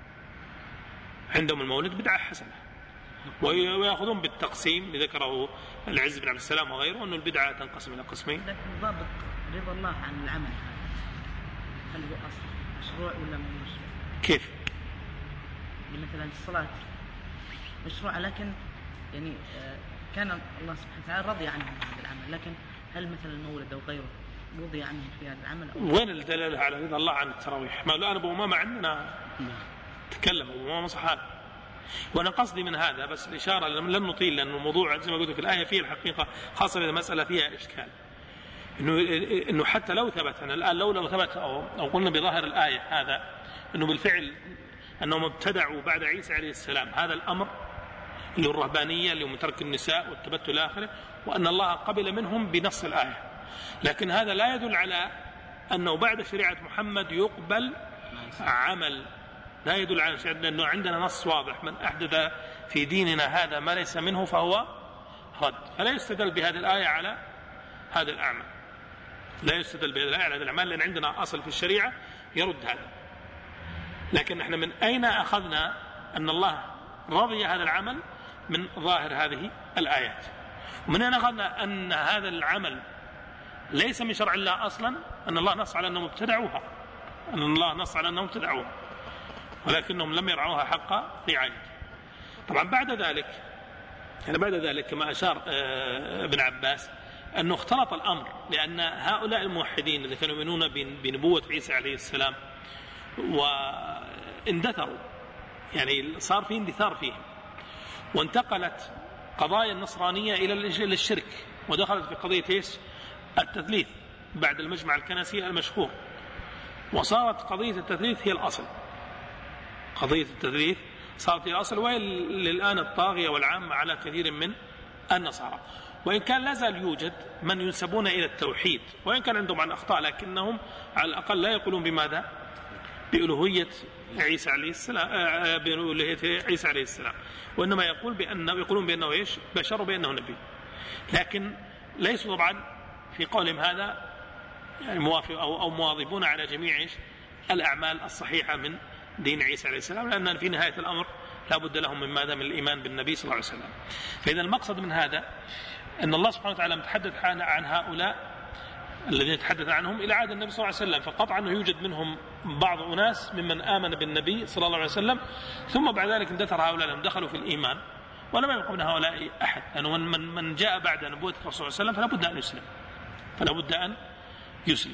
عندهم المولد بدعة حسنة، ويأخذون بالتقسيم اللي ذكره العز بن عبد السلام وغيره أنه البدعة تنقسم إلى قسمين. لكن ضابط رضا الله عن العمل هذا هل هو أصل مشروع ولا مو مشروع؟ كيف؟ مثلا الصلاة مشروع لكن يعني كان الله سبحانه وتعالى رضي عنهم هذا العمل، لكن هل مثلا المولد أو غيره رضي عنهم في هذا العمل؟ وين الدلالة على رضا الله عن التراويح؟ ما الآن أبو أمامة عندنا تكلم أبو أمامة صحابي، وأنا قصدي من هذا بس الإشارة لن نطيل لأن الموضوع زي ما قلت في الآية فيه الحقيقة خاصة إذا مسألة فيها إشكال، إنه إنه حتى لو ثبت أنا الآن لو لو ثبت أو أو قلنا بظاهر الآية هذا إنه بالفعل أنهم ابتدعوا بعد عيسى عليه السلام هذا الأمر اللي هو الرهبانية اللي هو ترك النساء والتبتل آخره، وأن الله قبل منهم بنص الآية، لكن هذا لا يدل على أنه بعد شريعة محمد يقبل عمل، لا يدل على شيء، لأنه عندنا نص واضح من أحدث في ديننا هذا ما ليس منه فهو رد، فلا يستدل بهذه الآية على هذا الأعمال، لا يستدل بهذه الآية على هذا الأعمال لأن عندنا أصل في الشريعة يرد هذا. لكن احنا من أين أخذنا أن الله رضي هذا العمل؟ من ظاهر هذه الآيات. ومن أين أخذنا أن هذا العمل ليس من شرع الله أصلا؟ أن الله نص على أنهم ابتدعوها، أن الله نص على أنهم ابتدعوها ولكنهم لم يرعوها حق رعايته. طبعا بعد ذلك يعني بعد ذلك كما أشار ابن عباس أنه اختلط الأمر، لأن هؤلاء الموحدين الذين كانوا يؤمنون بنبوة عيسى عليه السلام واندثروا، يعني صار في اندثار فيهم، وانتقلت قضايا النصرانية إلى الشرك، ودخلت في قضية إيش؟ التثليث بعد المجمع الكنسي المشهور، وصارت قضية التثليث هي الأصل، قضية التثليث صارت هي الأصل، وهي الآن الطاغية والعامة على كثير من النصارى. وإن كان لا زال يوجد من ينسبون إلى التوحيد، وإن كان عندهم عن أخطاء، لكنهم على الأقل لا يقولون بماذا؟ بألوهية عيسى عليه السلام، بألوهية عيسى عليه السلام، وإنما يقول بأنه يقولون بأنه إيش؟ بشر، وبأنه نبي. لكن ليسوا طبعا في قولهم هذا يعني موافق أو, أو مواظبون على جميع إيش؟ الأعمال الصحيحة من دين عيسى عليه السلام، لأن في نهاية الأمر لا بد لهم من ماذا؟ من الإيمان بالنبي صلى الله عليه وسلم. فإذا المقصد من هذا أن الله سبحانه وتعالى متحدث عن هؤلاء الذين يتحدث عنهم إلى عهد النبي صلى الله عليه وسلم، فقطعا أنه يوجد منهم بعض أناس ممن آمن بالنبي صلى الله عليه وسلم، ثم بعد ذلك اندثر هؤلاء لهم دخلوا في الإيمان، ولم يبقى من هؤلاء أحد، لأنه يعني من, من جاء بعد نبوة الرسول صلى الله عليه وسلم فلا بد أن يسلم فلا بد أن يسلم.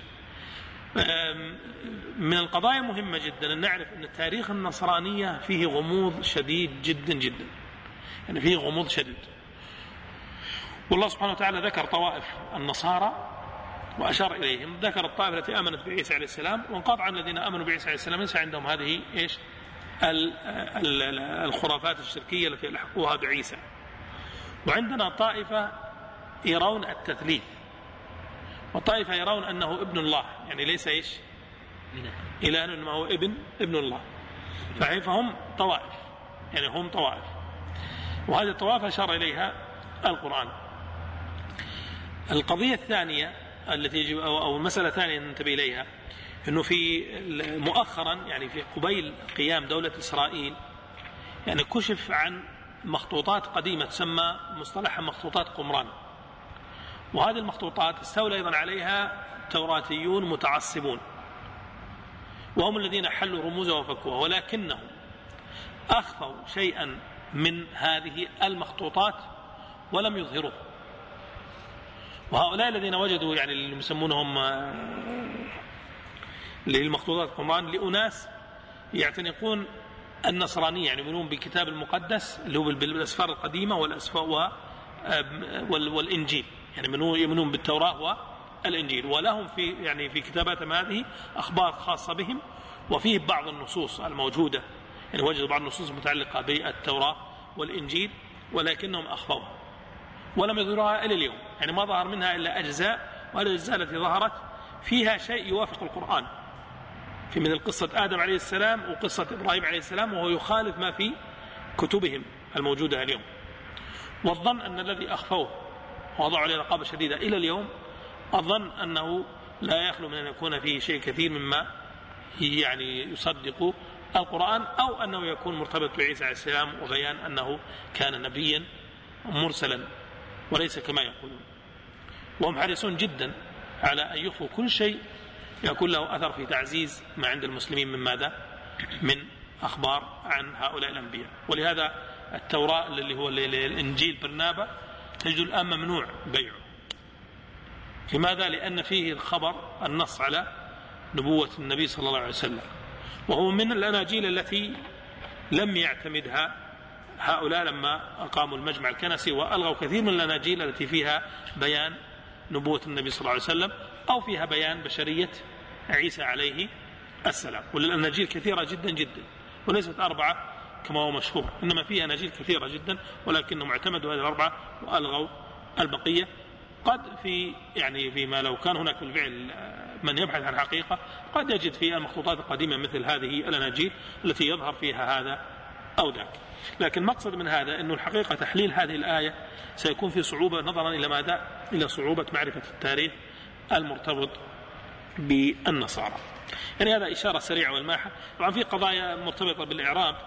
من القضايا مهمة جدا أن نعرف أن تاريخ النصرانية فيه غموض شديد جدا جدا، يعني فيه غموض شديد. والله سبحانه وتعالى ذكر طوائف النصارى وأشار إليهم، ذكر الطائفة التي آمنت بعيسى عليه السلام، وانقطع الذين آمنوا بعيسى عليه السلام ليس عندهم هذه إيش؟ الخرافات الشركية التي لحقوها بعيسى. وعندنا طائفة يرون التثليث، وطائفة يرون أنه ابن الله، يعني ليس إيش؟ إله، إنما هو ابن ابن الله. فهم طوائف، يعني هم طوائف، وهذه الطوائف أشار إليها القرآن. القضية الثانية التي يجب أو المسألة الثانية ننتبه إليها أنه في مؤخرا يعني في قبيل قيام دولة إسرائيل يعني كشف عن مخطوطات قديمة تسمى مصطلحا مخطوطات قمران، وهذه المخطوطات استولى أيضا عليها توراتيون متعصبون، وهم الذين حلوا رموزها وفكوها، ولكنهم أخفوا شيئا من هذه المخطوطات ولم يظهروه. وهؤلاء الذين وجدوا يعني اللي يسمونهم للمخطوطات القرآن لأناس يعتنقون النصرانية، يعني يؤمنون بالكتاب المقدس اللي هو بالأسفار القديمة والأسفار والإنجيل، يعني يؤمنون بالتوراة والإنجيل، ولهم في يعني في كتاباتهم هذه أخبار خاصة بهم، وفيه بعض النصوص الموجودة، يعني وجدوا بعض النصوص المتعلقة بالتوراة والإنجيل ولكنهم أخفوها ولم يظهروها إلى اليوم، يعني ما ظهر منها إلا أجزاء، والأجزاء التي ظهرت فيها شيء يوافق القرآن، في مثل قصة آدم عليه السلام وقصة إبراهيم عليه السلام، وهو يخالف ما في كتبهم الموجودة اليوم. والظن أن الذي أخفوه ووضعوا عليه رقابة شديدة إلى اليوم، الظن أنه لا يخلو من أن يكون فيه شيء كثير مما يعني يصدق القرآن، أو أنه يكون مرتبط بعيسى عليه السلام وبيان أنه كان نبيا مرسلا وليس كما يقولون. وهم حريصون جدا على أن يخفوا كل شيء يكون له أثر في تعزيز ما عند المسلمين من ماذا؟ من أخبار عن هؤلاء الأنبياء. ولهذا التوراة اللي هو الإنجيل برنابا تجد الآن ممنوع بيعه. لماذا؟ لأن فيه الخبر النص على نبوة النبي صلى الله عليه وسلم، وهو من الأناجيل التي لم يعتمدها هؤلاء لما أقاموا المجمع الكنسي، وألغوا كثير من الأناجيل التي فيها بيان نبوة النبي صلى الله عليه وسلم أو فيها بيان بشرية عيسى عليه السلام. والأناجيل كثيرة جدا جدا، وليست أربعة كما هو مشهور، إنما فيها أناجيل كثيرة جدا، ولكنهم اعتمدوا هذه الأربعة وألغوا البقية. قد في يعني فيما لو كان هناك بالفعل من يبحث عن حقيقة قد يجد في المخطوطات القديمة مثل هذه الأناجيل التي يظهر فيها هذا أو ذاك. لكن مقصد من هذا أنه الحقيقة تحليل هذه الآية سيكون في صعوبة نظرا إلى ماذا؟ إلى صعوبة معرفة التاريخ المرتبط بالنصارى. يعني هذا إشارة سريعة والماحة. طبعا في قضايا مرتبطة بالإعراب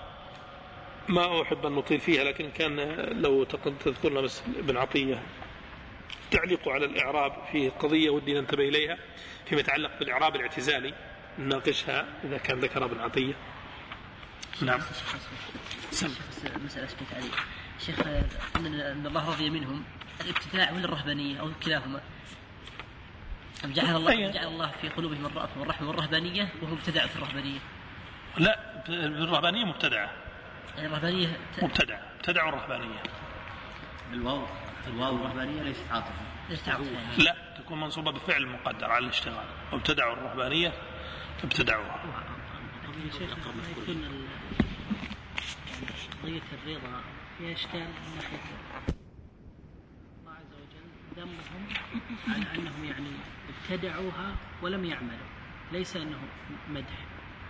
ما أحب أن نطيل فيها، لكن كان لو تذكرنا بس ابن عطية تعليق على الإعراب في قضية ودي ننتبه إليها فيما يتعلق بالإعراب الاعتزالي، نناقشها إذا كان ذكر ابن عطية. نعم. مسألة اسمها تعليق شيخ، أن الله رضي منهم الابتداع ولا الرهبانية أو كلاهما؟ جعل الله جعل الله في قلوبهم الرأفة والرحمة والرهبانية وهم ابتدعوا في الرهبانية. لا، الرهبانية مبتدعة. الرهبانية مبتدعة، ابتدعوا الرهبانية. الواو الواو الرهبانية ليست عاطفة. ليست عاطفة. لا، تكون منصوبة بفعل مقدر على الاشتغال. وابتدعوا الرهبانية ابتدعوها. شيخ ما يكون قضية الرضا فيها إشكال من ناحية الله عز وجل ذمهم على أنهم يعني ابتدعوها ولم يعملوا، ليس أنه مدح.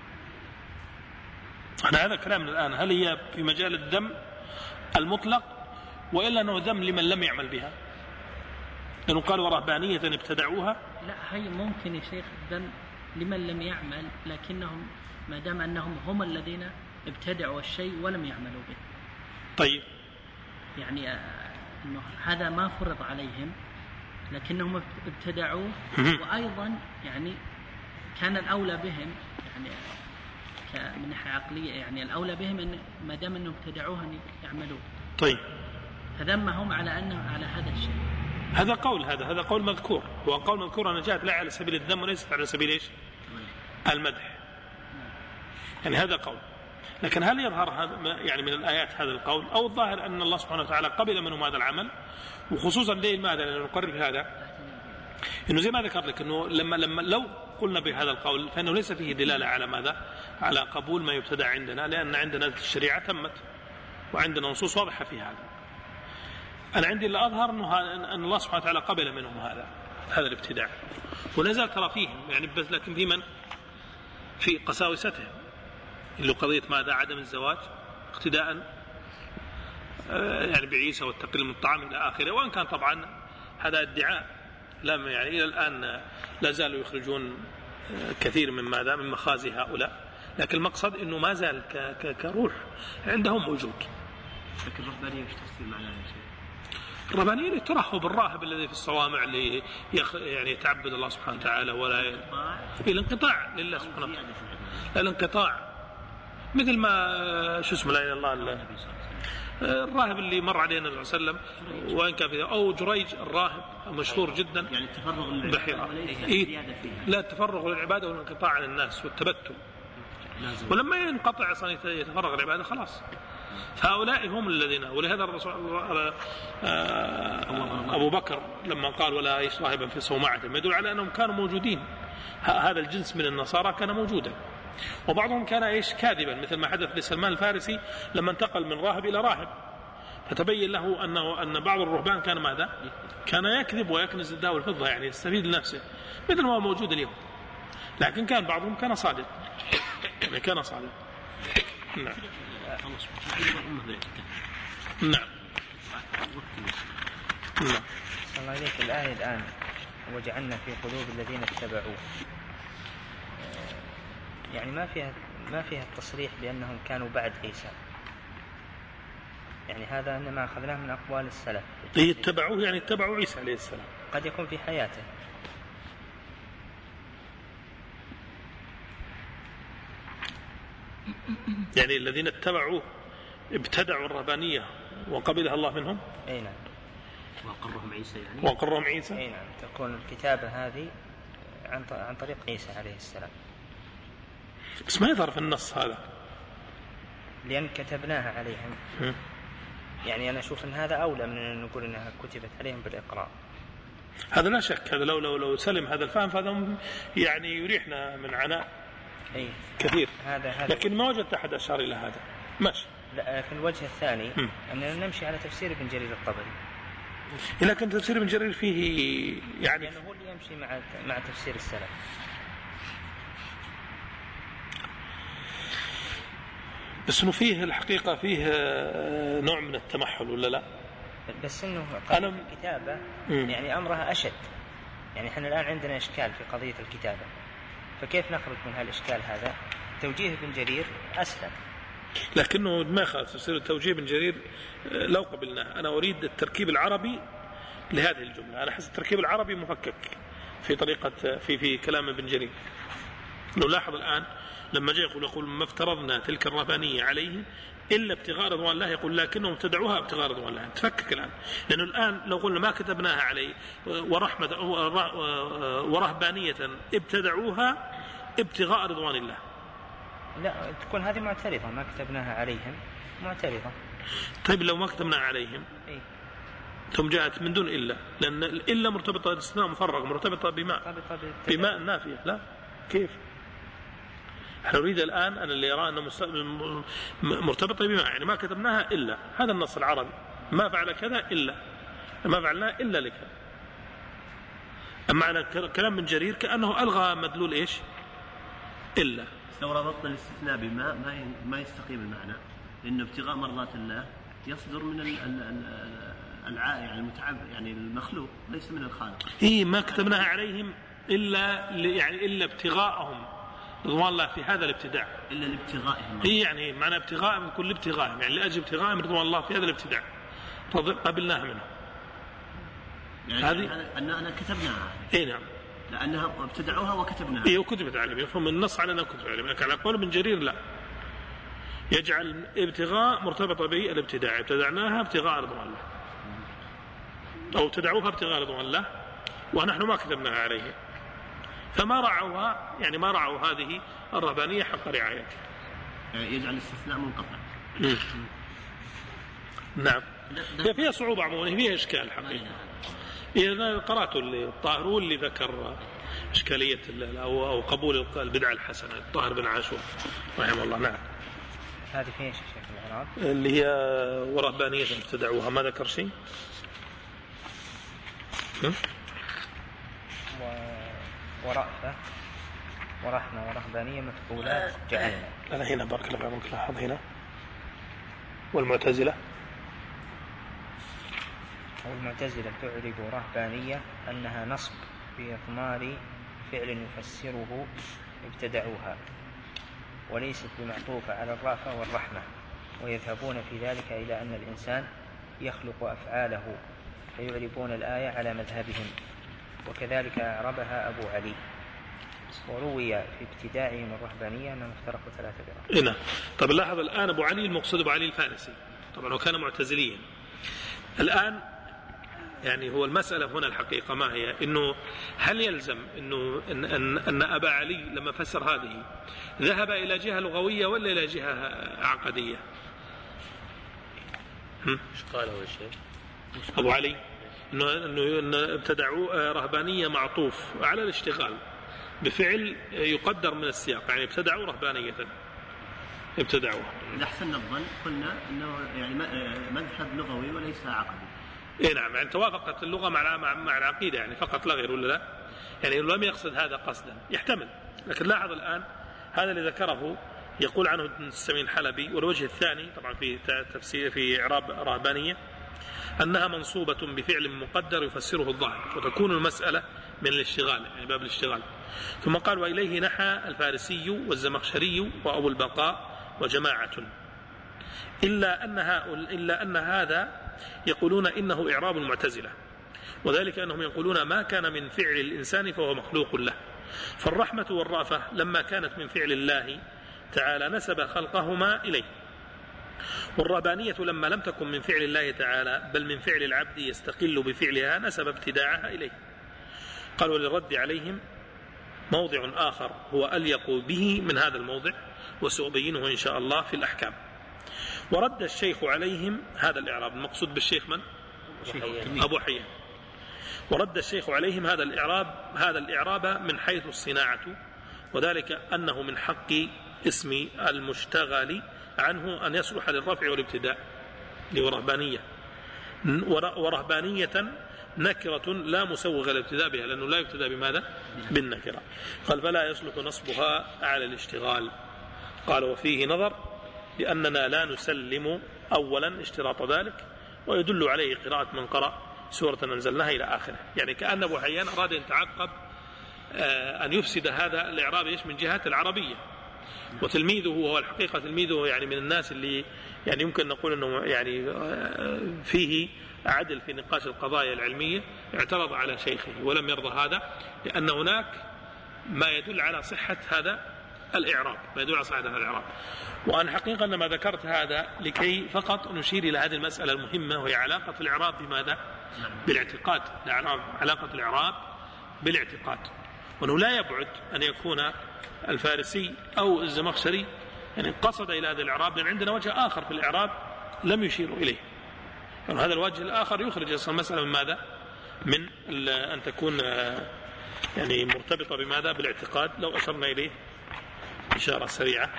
أنا هذا كلامنا الآن، هل هي في مجال الذم المطلق وإلا أنه ذم لمن لم يعمل بها؟ لأنه قال ورهبانية ابتدعوها. لا، هي ممكن يا شيخ ذم لمن لم يعمل، لكنهم ما دام أنهم هم الذين ابتدعوا الشيء ولم يعملوا به. طيب يعني أنه هذا ما فرض عليهم لكنهم ابتدعوه، وأيضا يعني كان الأولى بهم يعني من ناحية عقلية يعني الأولى بهم أن ما دام أنهم ابتدعوه أن يعملوه. طيب فذمهم على أنه على هذا الشيء. هذا قول هذا هذا قول مذكور، هو قول مذكور أنا جاءت لا على سبيل الذم وليست على سبيل إيش؟ المدح. يعني هذا قول، لكن هل يظهر هذا يعني من الآيات هذا القول، أو الظاهر أن الله سبحانه وتعالى قبل منهم هذا العمل؟ وخصوصا ليه ماذا؟ لأنه نقرر هذا إنه زي ما ذكرت لك إنه لما لما لو قلنا بهذا القول فإنه ليس فيه دلالة على ماذا؟ على قبول ما يبتدع عندنا، لأن عندنا الشريعة تمت وعندنا نصوص واضحة في هذا. أنا عندي اللي أظهر أنه أن الله سبحانه وتعالى قبل منهم هذا هذا الابتداع، ونزل ترى فيهم يعني بس لكن في من في قساوستهم اللي قضية ماذا؟ عدم الزواج اقتداء يعني بعيسى والتقليل من الطعام إلى آخره. وأن كان طبعا هذا ادعاء لا يعني إلى الآن لا زالوا يخرجون كثير من ماذا؟ من مخازي هؤلاء، لكن المقصد أنه ما زال كروح عندهم موجود. لكن الرهبانية مش تفسير معناها يا شيخ؟ الرهبانية اللي ترحب بالراهب الذي في الصوامع اللي يخ يعني يتعبد الله سبحانه وتعالى ولا ي... الانقطاع لله سبحانه وتعالى، الانقطاع مثل ما شو اسمه لا إله إلا الله الراهب اللي مر علينا النبي صلى الله عليه وسلم وإن كان في أو جريج الراهب مشهور جدا يعني التفرغ للعبادة إيه؟ لا التفرغ للعبادة والانقطاع عن الناس والتبتل، ولما ينقطع أصلا يتفرغ العبادة خلاص. فهؤلاء هم الذين، ولهذا الرسول أبو بكر لما قال ولا عيش راهبا في صومعة يدل على أنهم كانوا موجودين، هذا الجنس من النصارى كان موجودا، وبعضهم كان ايش كاذبا مثل ما حدث لسلمان الفارسي لما انتقل من راهب إلى راهب، فتبين له أنه أن بعض الرهبان كان ماذا؟ كان يكذب ويكنز الذهب والفضة يعني يستفيد لنفسه مثل ما هو موجود اليوم، لكن كان بعضهم كان صادق يعني كان صادق. نعم نعم نعم. الله عليك الآية الآن وجعلنا في قلوب الذين اتبعوه، يعني ما فيها ما فيها التصريح بأنهم كانوا بعد عيسى، يعني هذا إنما أخذناه من أقوال السلف. اتبعوه يعني اتبعوا عيسى عليه السلام، قد يكون في حياته. يعني الذين اتبعوه ابتدعوا الرهبانية وقبلها الله منهم. أي نعم. وأقرهم عيسى يعني. وأقرهم عيسى. أي نعم، تكون الكتابة هذه عن عن طريق عيسى عليه السلام. بس ما يظهر في النص هذا. لأن كتبناها عليهم. م. يعني أنا أشوف أن هذا أولى من أن نقول أنها كتبت عليهم بالإقرار. هذا لا شك، هذا لو لو لو سلم هذا الفهم فهذا يعني يريحنا من عناء أي. كثير. هذا هذا. لكن ما وجدت أحد أشار إلى هذا. ماشي. لكن الوجه الثاني م. أننا نمشي على تفسير ابن جرير الطبري. لكن تفسير ابن جرير فيه يعني يعني هو اللي يمشي مع مع تفسير السلف. بس انه فيه الحقيقة فيه نوع من التمحل ولا لا؟ بس انه قضية الكتابة يعني امرها اشد، يعني احنا الان عندنا اشكال في قضية الكتابة، فكيف نخرج من هالاشكال هذا؟ توجيه ابن جرير اسلم. لكنه ما خالف تفسير التوجيه ابن جرير لو قبلناه. انا اريد التركيب العربي لهذه الجملة، انا احس التركيب العربي مفكك في طريقة في في كلام ابن جرير. لو لاحظ الان لما جاء يقول يقول ما افترضنا تلك الرهبانية عليه إلا ابتغاء رضوان الله، يقول لكنهم ابتدعوها ابتغاء رضوان الله. تفكك الآن، لأنه الآن لو قلنا ما كتبناها عليه ورحمة ورهبانية ابتدعوها ابتغاء رضوان الله، لا تكون هذه معترضة. ما كتبناها عليهم معترضة. طيب لو ما كتبناها عليهم إيه؟ ثم جاءت من دون إلا، لأن إلا مرتبطة بالاستثناء مفرغ، مرتبطة بما بما نافية. لا كيف احنا نريد الآن أن اللي يرى أنه مرتبطة بما يعني ما كتبناها إلا هذا النص العربي ما فعل كذا إلا ما فعلناه إلا لك. أما أنا كلام من جرير كأنه ألغى مدلول إيش إلا. لو ربطنا الاستثناء بما ما ما يستقيم المعنى، لأنه ابتغاء مرضات الله يصدر من العائل يعني المتعب يعني المخلوق ليس من الخالق. إيه ما كتبناها عليهم إلا يعني إلا ابتغاءهم رضوان الله في هذا الابتداع. إلا لابتغائهم. إيه يعني معنى ابتغاء من كل ابتغائهم يعني لأجل ابتغائهم رضوان الله في هذا الابتداع قبلناها منه. يعني هذه أننا كتبناها. إيه نعم. لأنها ابتدعوها وكتبناها. إيه وكتبت عليهم يفهم النص على أنها كتبت عليهم، لكن على قول ابن جرير لا يجعل ابتغاء مرتبطة به الابتداع، ابتدعناها ابتغاء رضوان الله أو ابتدعوها ابتغاء رضوان الله ونحن ما كتبناها عليه، فما رعوها يعني ما رعوا هذه الرهبانية حق رعايتها. يعني يجعل الاستثناء منقطع. نعم هي فيها صعوبة عموما، فيها إشكال حقيقة. إذا قرأت الطاهر هو اللي ذكر إشكالية أو قبول البدعة الحسنة الطاهر بن عاشور رحمه الله. نعم هذه فين شيخ الإعراب اللي هي ورهبانية ابتدعوها ما ذكر شيء. ورأفة ورحمة ورهبانية مفعولات جعلنا. أنا هنا بارك الله فيك لاحظ هنا والمعتزلة والمعتزلة تعرب رهبانية أنها نصب في إضمار فعل يفسره ابتدعوها وليست بمعطوفة على الرأفة والرحمة، ويذهبون في ذلك إلى أن الإنسان يخلق أفعاله فيعربون الآية على مذهبهم، وكذلك أعربها أبو علي. وروي في ابتداعهم الرهبانية أنهم افترقوا ثلاثة فرق. هنا طب لاحظ الآن أبو علي المقصود أبو علي الفارسي طبعا وكان معتزليا. الآن يعني هو المسألة هنا الحقيقة ما هي إنه هل يلزم إنه إن, إن, إن أبا علي لما فسر هذه ذهب إلى جهة لغوية ولا إلى جهة عقدية؟ إيش قال أول شيء؟ أبو علي إنه إنه إن ابتدعوا رهبانية معطوف على الاشتغال بفعل يقدر من السياق، يعني ابتدعوا رهبانية ابتدعوا. إذا أحسن الظن قلنا إنه يعني مذهب لغوي وليس عقدي. إيه نعم يعني توافقت اللغة مع مع العقيدة يعني فقط لا غير ولا لا؟ يعني لم يقصد هذا قصدا يحتمل، لكن لاحظ الآن هذا اللي ذكره يقول عنه ابن السمين الحلبي. والوجه الثاني طبعا في تفسير في إعراب رهبانية أنها منصوبة بفعل مقدر يفسره الظاهر وتكون المسألة من الاشتغال يعني باب الاشتغال. ثم قال وإليه نحى الفارسي والزمخشري وأبو البقاء وجماعة إلا أن, إلا أن هذا يقولون إنه إعراب المعتزلة، وذلك أنهم يقولون ما كان من فعل الإنسان فهو مخلوق له، فالرحمة والرأفة لما كانت من فعل الله تعالى نسب خلقهما إليه، والرهبانية لما لم تكن من فعل الله تعالى بل من فعل العبد يستقل بفعلها نسب ابتداعها إليه. قالوا للرد عليهم موضع آخر هو أليق به من هذا الموضع وسأبينه إن شاء الله في الأحكام. ورد الشيخ عليهم هذا الإعراب المقصود بالشيخ من؟ أبو حيان. ورد الشيخ عليهم هذا الإعراب هذا الإعراب من حيث الصناعة، وذلك أنه من حق اسم المشتغل عنه أن يصلح للرفع والابتداء لرهبانية، ورهبانية نكرة لا مسوغ الابتداء بها لأنه لا يبتدى بماذا؟ بالنكرة. قال فلا يصلح نصبها على الاشتغال. قال وفيه نظر لأننا لا نسلم أولا اشتراط ذلك، ويدل عليه قراءة من قرأ سورة أنزلناها إلى آخره. يعني كأن أبو حيان أراد أن يتعقب أن يفسد هذا الإعراب إيش من جهة العربية، وتلميذه وهو الحقيقة تلميذه يعني من الناس اللي يعني يمكن نقول أنه يعني فيه عدل في نقاش القضايا العلمية، اعترض على شيخه ولم يرضى هذا لأن هناك ما يدل على صحة هذا الإعراب ما يدل على صحة هذا الإعراب. وأنا حقيقة أنما ذكرت هذا لكي فقط نشير إلى هذه المسألة المهمة وهي علاقة الإعراب بماذا؟ بالاعتقاد. علاقة الإعراب بالاعتقاد، وأنه لا يبعد أن يكون الفارسي أو الزمخشري يعني قصد إلى هذا الإعراب، لأن عندنا وجه آخر في الإعراب لم يشيروا إليه. يعني هذا الوجه الآخر يخرج أصلا المسألة من ماذا؟ من أن تكون يعني مرتبطة بماذا؟ بالاعتقاد. لو أشرنا إليه إشارة سريعة.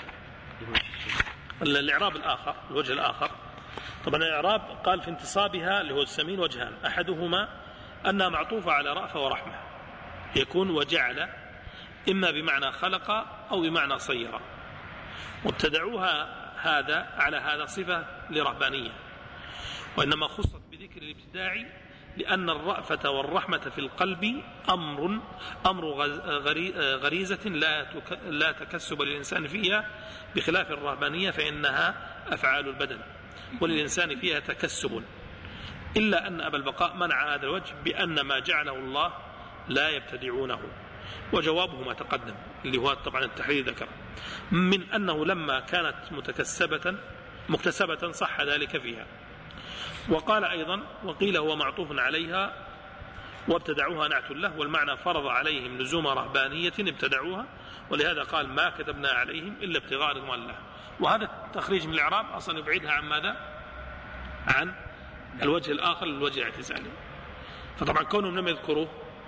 الإعراب الآخر، الوجه الآخر، طبعا الإعراب قال في انتصابها اللي هو السمين وجهان، أحدهما أنها معطوفة على رأفة ورحمة، يكون وجعل إما بمعنى خلق أو بمعنى صير، وابتدعوها هذا على هذا صفة لرهبانية، وإنما خصت بذكر الابتداع لأن الرأفة والرحمة في القلب أمر أمر غريزة لا تكسب للإنسان فيها، بخلاف الرهبانية فإنها أفعال البدن وللإنسان فيها تكسب، إلا أن أبا البقاء منع هذا الوجه بأن ما جعله الله لا يبتدعونه، وجوابه ما تقدم اللي هو طبعا التحرير ذكر من أنه لما كانت متكسبة مكتسبة صح ذلك فيها. وقال أيضا وقيل هو معطوف عليها وابتدعوها نعت له، والمعنى فرض عليهم لزوم رهبانية ابتدعوها، ولهذا قال ما كتبنا عليهم إلا ابتغاء رضوان الله. وهذا التخريج من الإعراب أصلا يبعدها عن ماذا؟ عن الوجه الآخر للوجه الاعتزالي. فطبعا كونهم لم يذكروه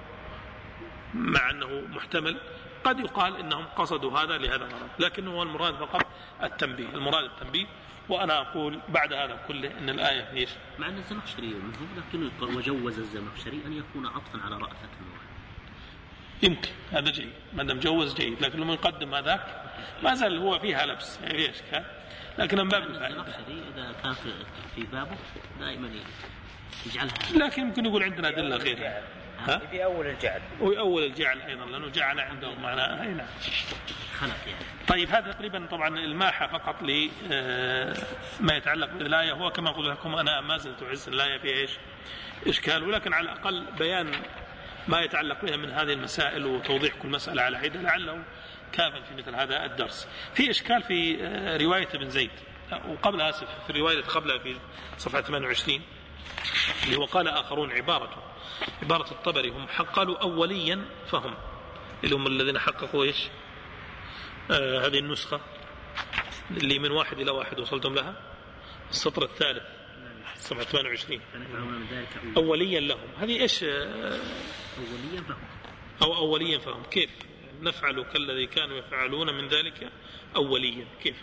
مع أنه محتمل قد يقال إنهم قصدوا هذا لهذا الغرض، لكنه هو المراد فقط التنبيه، المراد التنبيه. وأنا أقول بعد هذا كله إن الآية ليش؟ مع أن الزمخشري منهم، لكن وجوز الزمخشري أن يكون عطفا على رأفة الواحد. يمكن هذا جيد، ما دام جوز جيد، لكن لما يقدم هذاك ما زال هو فيها لبس، يعني فيها إشكال، لكن من باب الفائدة. الزمخشري إذا كان في بابه دائما يجعلها، لكن يمكن يقول عندنا أدلة غيرها. ها؟ في أول الجعل، وأول الجعل أيضا، لأنه جعل عنده معناه هنا خلق يعني. طيب هذا تقريبا طبعا الماحة فقط لما يتعلق بالآية، هو كما قلت لكم أنا ما زلت أعز الآية فيها إيش إشكال، ولكن على الأقل بيان ما يتعلق بها من هذه المسائل وتوضيح كل مسألة على حدة لعله كافا في مثل هذا الدرس. في إشكال في رواية ابن زيد، وقبل آسف في الرواية قبلها في صفحة ثمانية وعشرين اللي هو قال آخرون عبارته عبارة الطبري هم قالوا أوليا فهم اللي هم الذين حققوا إيش آه هذه النسخة اللي من واحد إلى واحد وصلتم لها، السطر الثالث صفحة ثمانية وعشرين أوليا لهم، هذه إيش آه أوليا فهم أو أوليا فهم، كيف نفعل كالذي كانوا يفعلون من ذلك أوليا، كيف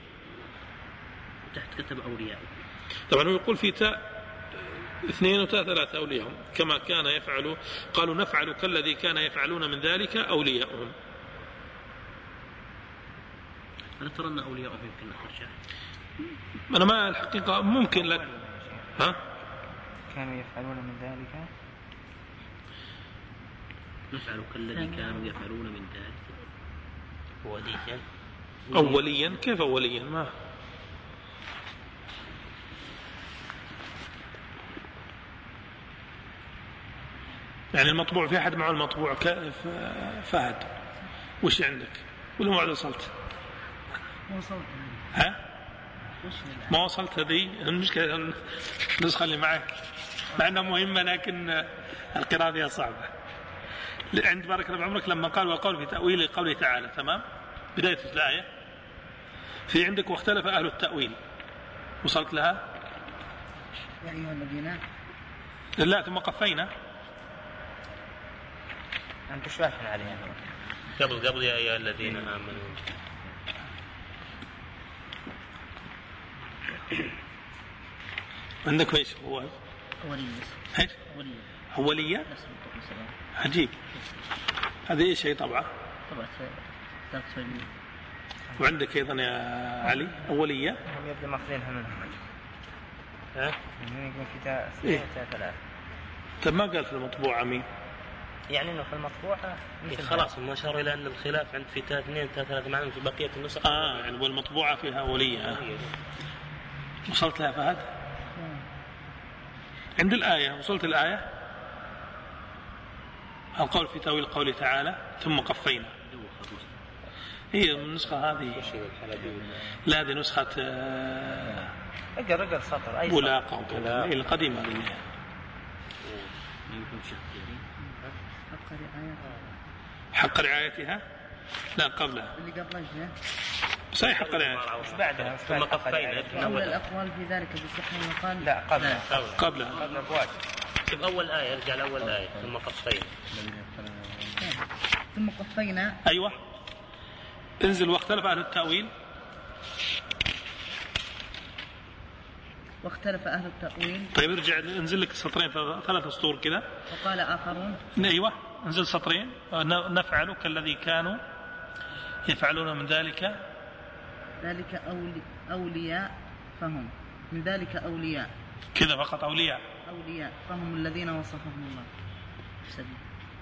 تحت كتب أولياء. طبعا هو يقول في تاء اثنين وتاء ثلاثة أولياءهم كما كان يفعل، قالوا نفعل كالذي كان يفعلون من ذلك أولياءهم. أنا ترى أن أولياءهم يمكن أخرجها، أنا ما الحقيقة ممكن لك ها كانوا يفعلون من ذلك نفعل كالذي كانوا يفعلون من ذلك أوليا. أوليا كيف أوليا؟ ما يعني المطبوع في أحد معه المطبوع فهد وش عندك ولا ما وصلت؟ وصلت. ها؟ ما وصلت هذه المشكلة، النسخة اللي معك مع أنها مهمة لكن القراءة فيها صعبة. عند بارك الله بعمرك لما قال وقول في تأويل قوله تعالى، تمام، بداية الآية في عندك واختلف أهل التأويل، وصلت لها؟ يا أيها الذين لا ثم قفينا أنت شوافن عليها قبل قبل يا أيها الذين آمنوا. عندك ايش هو؟ أولية. ايش؟ أولية. أولية؟ عجيب. هذه ايش هي طبعا؟ طبعا تقصير. وعندك أيضا يا علي أولية؟ هم يبدو ماخذينها منهم. ها؟ من يقول في تاء اثنين وتاء ثلاثة. طب ما قال في المطبوعة مين؟ يعني انه في المطبوعة خلاص ما أشار إلى أن الخلاف عند في تاء اثنين تاء ثلاثة معناه في بقية النسخ. آه يعني والمطبوعة فيها أولية. وصلت لها فهد؟ عند الآية وصلت الآية القول في تأويل قوله تعالى ثم قفينا، هي النسخة هذه لا هذه نسخة اقرأ اقرأ سطر أي بلاقة وكذا القديمة منها. حق رعايتها لا قبلها اللي قبلها صحيح حق رعايتها وش بعدها ثم قفينا. أول الأقوال في ذلك بالصحة المقال لا قبلها قبلها قبل بواجب. شوف أول آية ارجع لأول آية ثم قفينا ثم قفينا. أيوة انزل واختلف أهل التأويل. واختلف أهل التأويل. طيب ارجع انزل لك سطرين ثلاث سطور كذا. وقال آخرون. أيوة انزل سطرين. نفعل كالذي كانوا يفعلون من ذلك. ذلك أولي أولياء فهم من ذلك أولياء. كذا فقط أولياء. أولياء فهم الذين وصفهم الله. سبيل.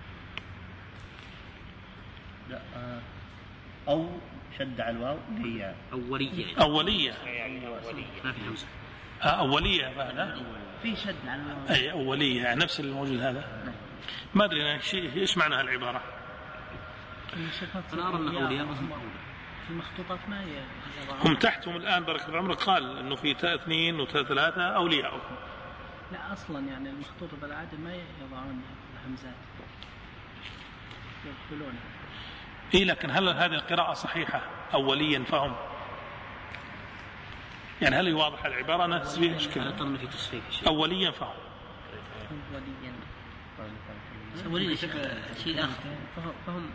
لا أو شد على الواو هي أولية. أولية. ما في همزة. أولية هذا. في شد على الواو. أي أولية نفس الموجود هذا. ما أدري أنا إيش معنى هالعبارة. أنا أرى أن أولياء هم أولى. في المخطوطات ما هي. هم تحتهم الآن بارك الله عمرك قال إنه في اثنين وثلاثة أولياء. لا أصلا يعني المخطوطة بالعادة ما يضعون الهمزات. يقولون. إيه لكن هل هذه القراءة صحيحة أوليا فهم؟ يعني هل واضح العبارة أنا فيها إشكال؟ في تصحيح أوليا فهم. أوليا. أوليا شيء آخر. فهم.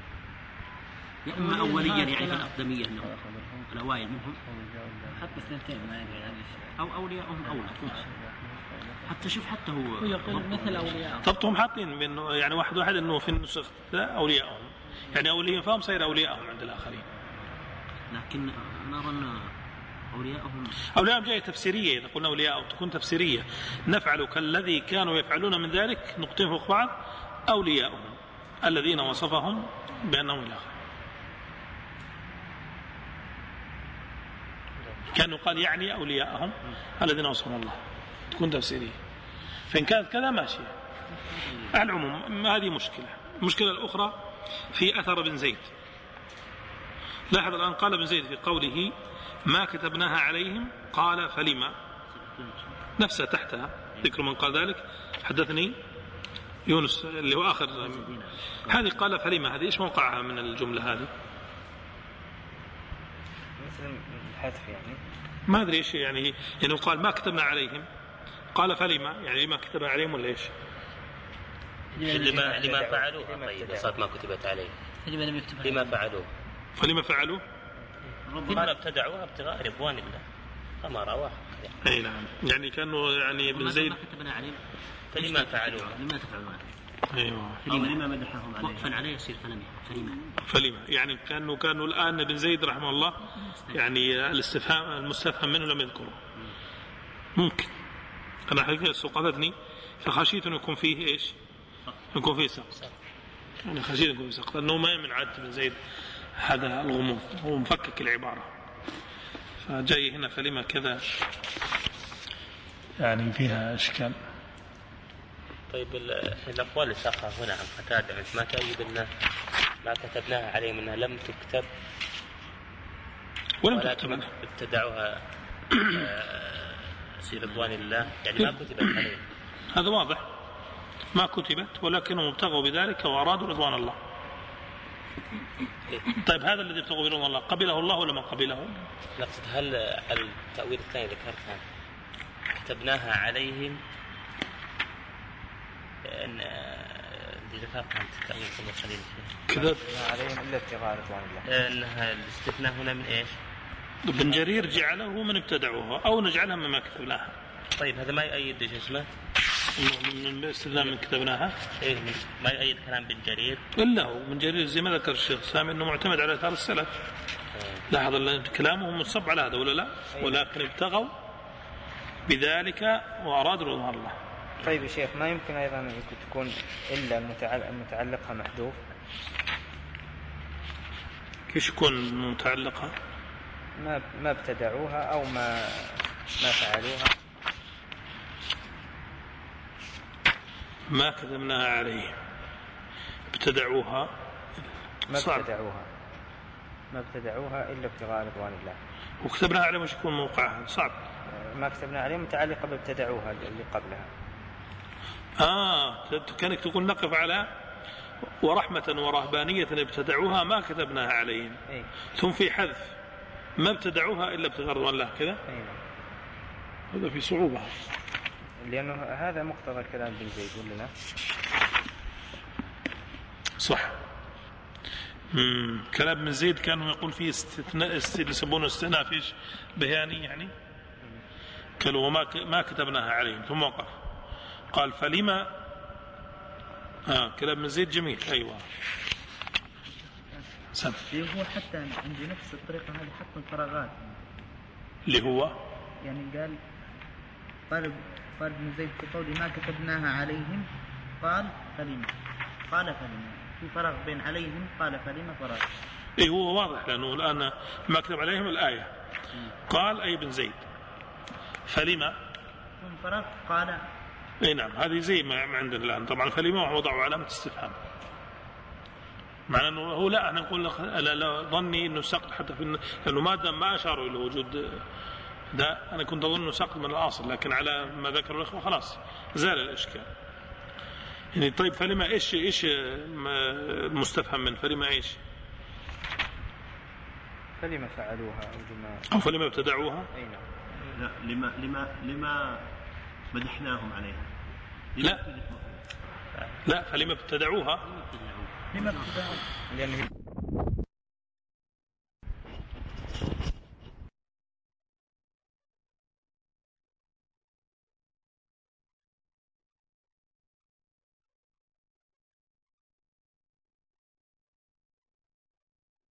إما أوليا يعني الأقدمية أنهم الأوائل منهم. حتى اثنتين ما يعني. أو أولياءهم أولى. حتى شوف حتى هو يقول مثل أولياء. طبتهم حاطين بأنه يعني واحد واحد إنه في النسخ أولياءهم. يعني أولياء فهم صير أولياءهم عند الآخرين. لكن نرى أن أولياءهم أولياءهم جاية تفسيرية. إذا قلنا أولياء تكون تفسيرية. نفعل كالذي كانوا يفعلون من ذلك نقطين فوق بعض أولياءهم الذين وصفهم بأنهم إلى آخره. كانوا قال يعني أولياءهم الذين وصفهم الله تكون تفسيرية. فإن كانت كذا ماشية. على العموم هذه مشكلة. المشكلة الأخرى في أثر بن زيد. لاحظ الآن قال ابن زيد في قوله ما كتبناها عليهم قال فلما نفسها تحتها ذكر من قال ذلك. حدثني يونس اللي هو آخر هذه قال فلما هذه إيش موقعها من الجملة هذه؟ مثل الحذف يعني ما أدري إيش يعني. يعني قال ما كتبنا عليهم قال فلما يعني لما كتب عليهم ولا إيش؟ لما لما فعلوه. طيب صارت ما كتبت عليهم لما فعلوه. فلما فعلوه قال ابتدعوها ابتغاء رضوان الله كما رواه. اي نعم. يعني كانه يعني ابن زيد كتبنا عليهم فلما فعلوها. لما تفعلون. ايوه. فلما مدحهم عليه. وقفا عليه يصير فلما. فلما. فلما يعني كانوا كانوا الآن ابن زيد رحمه الله يعني الاستفهام المستفهم منه لم يذكره. ممكن. أنا حقيقة استوقفتني فخشيت أن يكون فيه إيش؟ يكون فيه سقط. يعني خشيت يكون فيه سقط لأنه ما من عادة ابن زيد هذا الغموض. هو مفكك العبارة. فجاي هنا فلما كذا يعني فيها إشكال. طيب الأقوال الساقة هنا عن قتادة ما تأيد أن ما كتبناها عليهم أنها لم تكتب ولم تكتب ابتدعوها في رضوان الله يعني ما كتبت عليهم. هذا واضح ما كتبت ولكنهم ابتغوا بذلك وأرادوا رضوان الله. طيب هذا الذي ابتغوا برضوان الله قبله الله ولا ما قبله؟ نقصد هل التأويل الثاني ذكرتها كتبناها عليهم ان ذكرتها تأويل المرسلين كتبنا عليهم الا ابتغاء رضوان الله. انها الاستثناء هنا من ايش؟ ابن جرير جعله من ابتدعوها او نجعلها مما كتبناها. طيب هذا ما يؤيد ايش اسمه؟ من استثناء من كتبناها. ايه ما يؤيد كلام بن جرير. الا هو من جرير زي ما ذكر الشيخ سامي انه معتمد على اثار السلف. لاحظ كلامهم منصب على هذا ولا لا؟ ولكن ابتغوا بذلك وارادوا رضوان الله. طيب يا شيخ ما يمكن ايضا ان تكون الا المتعلقها محذوف؟ كيف يكون متعلقها؟ ما ما ابتدعوها او ما ما فعلوها. ما كتبناها عليه ابتدعوها ما ابتدعوها ما ابتدعوها الا ابتغاء رضوان الله. وكتبناها عليه مش يكون موقعها صعب. ما كتبنا عليه متعلقه بابتدعوها اللي قبلها. اه كانك تقول نقف على ورحمة ورهبانية ابتدعوها ما كتبناها عليهم. أي. ثم في حذف ما ابتدعوها الا ابتغاء رضوان الله كذا. أي. هذا في صعوبة لأنه هذا مقتضى كلام بن زيد ولا لا؟ صح. امم كلام ابن زيد كانوا يقول فيه استثناء يسمونه استئناف ايش بياني يعني قالوا وما ما كتبناها عليهم ثم وقف قال فلما اه كلام ابن زيد جميل ايوه سم اللي هو حتى عندي نفس الطريقة هذه حط الفراغات اللي هو يعني قال قال قال ابن زيد في قوله ما كتبناها عليهم قال فلما قال فلما في فراغ بين عليهم قال فلما فراغ اي هو واضح لانه الان ما كتب عليهم الايه قال اي ابن زيد فلما ثم فراغ قال اي نعم هذه زي ما عندنا الان طبعا فلما وضعوا علامه استفهام مع انه هو لا احنا نقول لا, لا ظني انه سقط حتى في لانه ما دام ما اشاروا الى وجود ده انا كنت اظن انه سقط من الاصل لكن على ما ذكر الاخوه خلاص زال الاشكال يعني طيب فلما ايش ايش المستفهم من فلما ايش فلما فعلوها او لما او فلما ابتدعوها اي نعم لا لما لما لما مدحناهم عليها لا لا فلما ابتدعوها لما ابتدعوا لأنه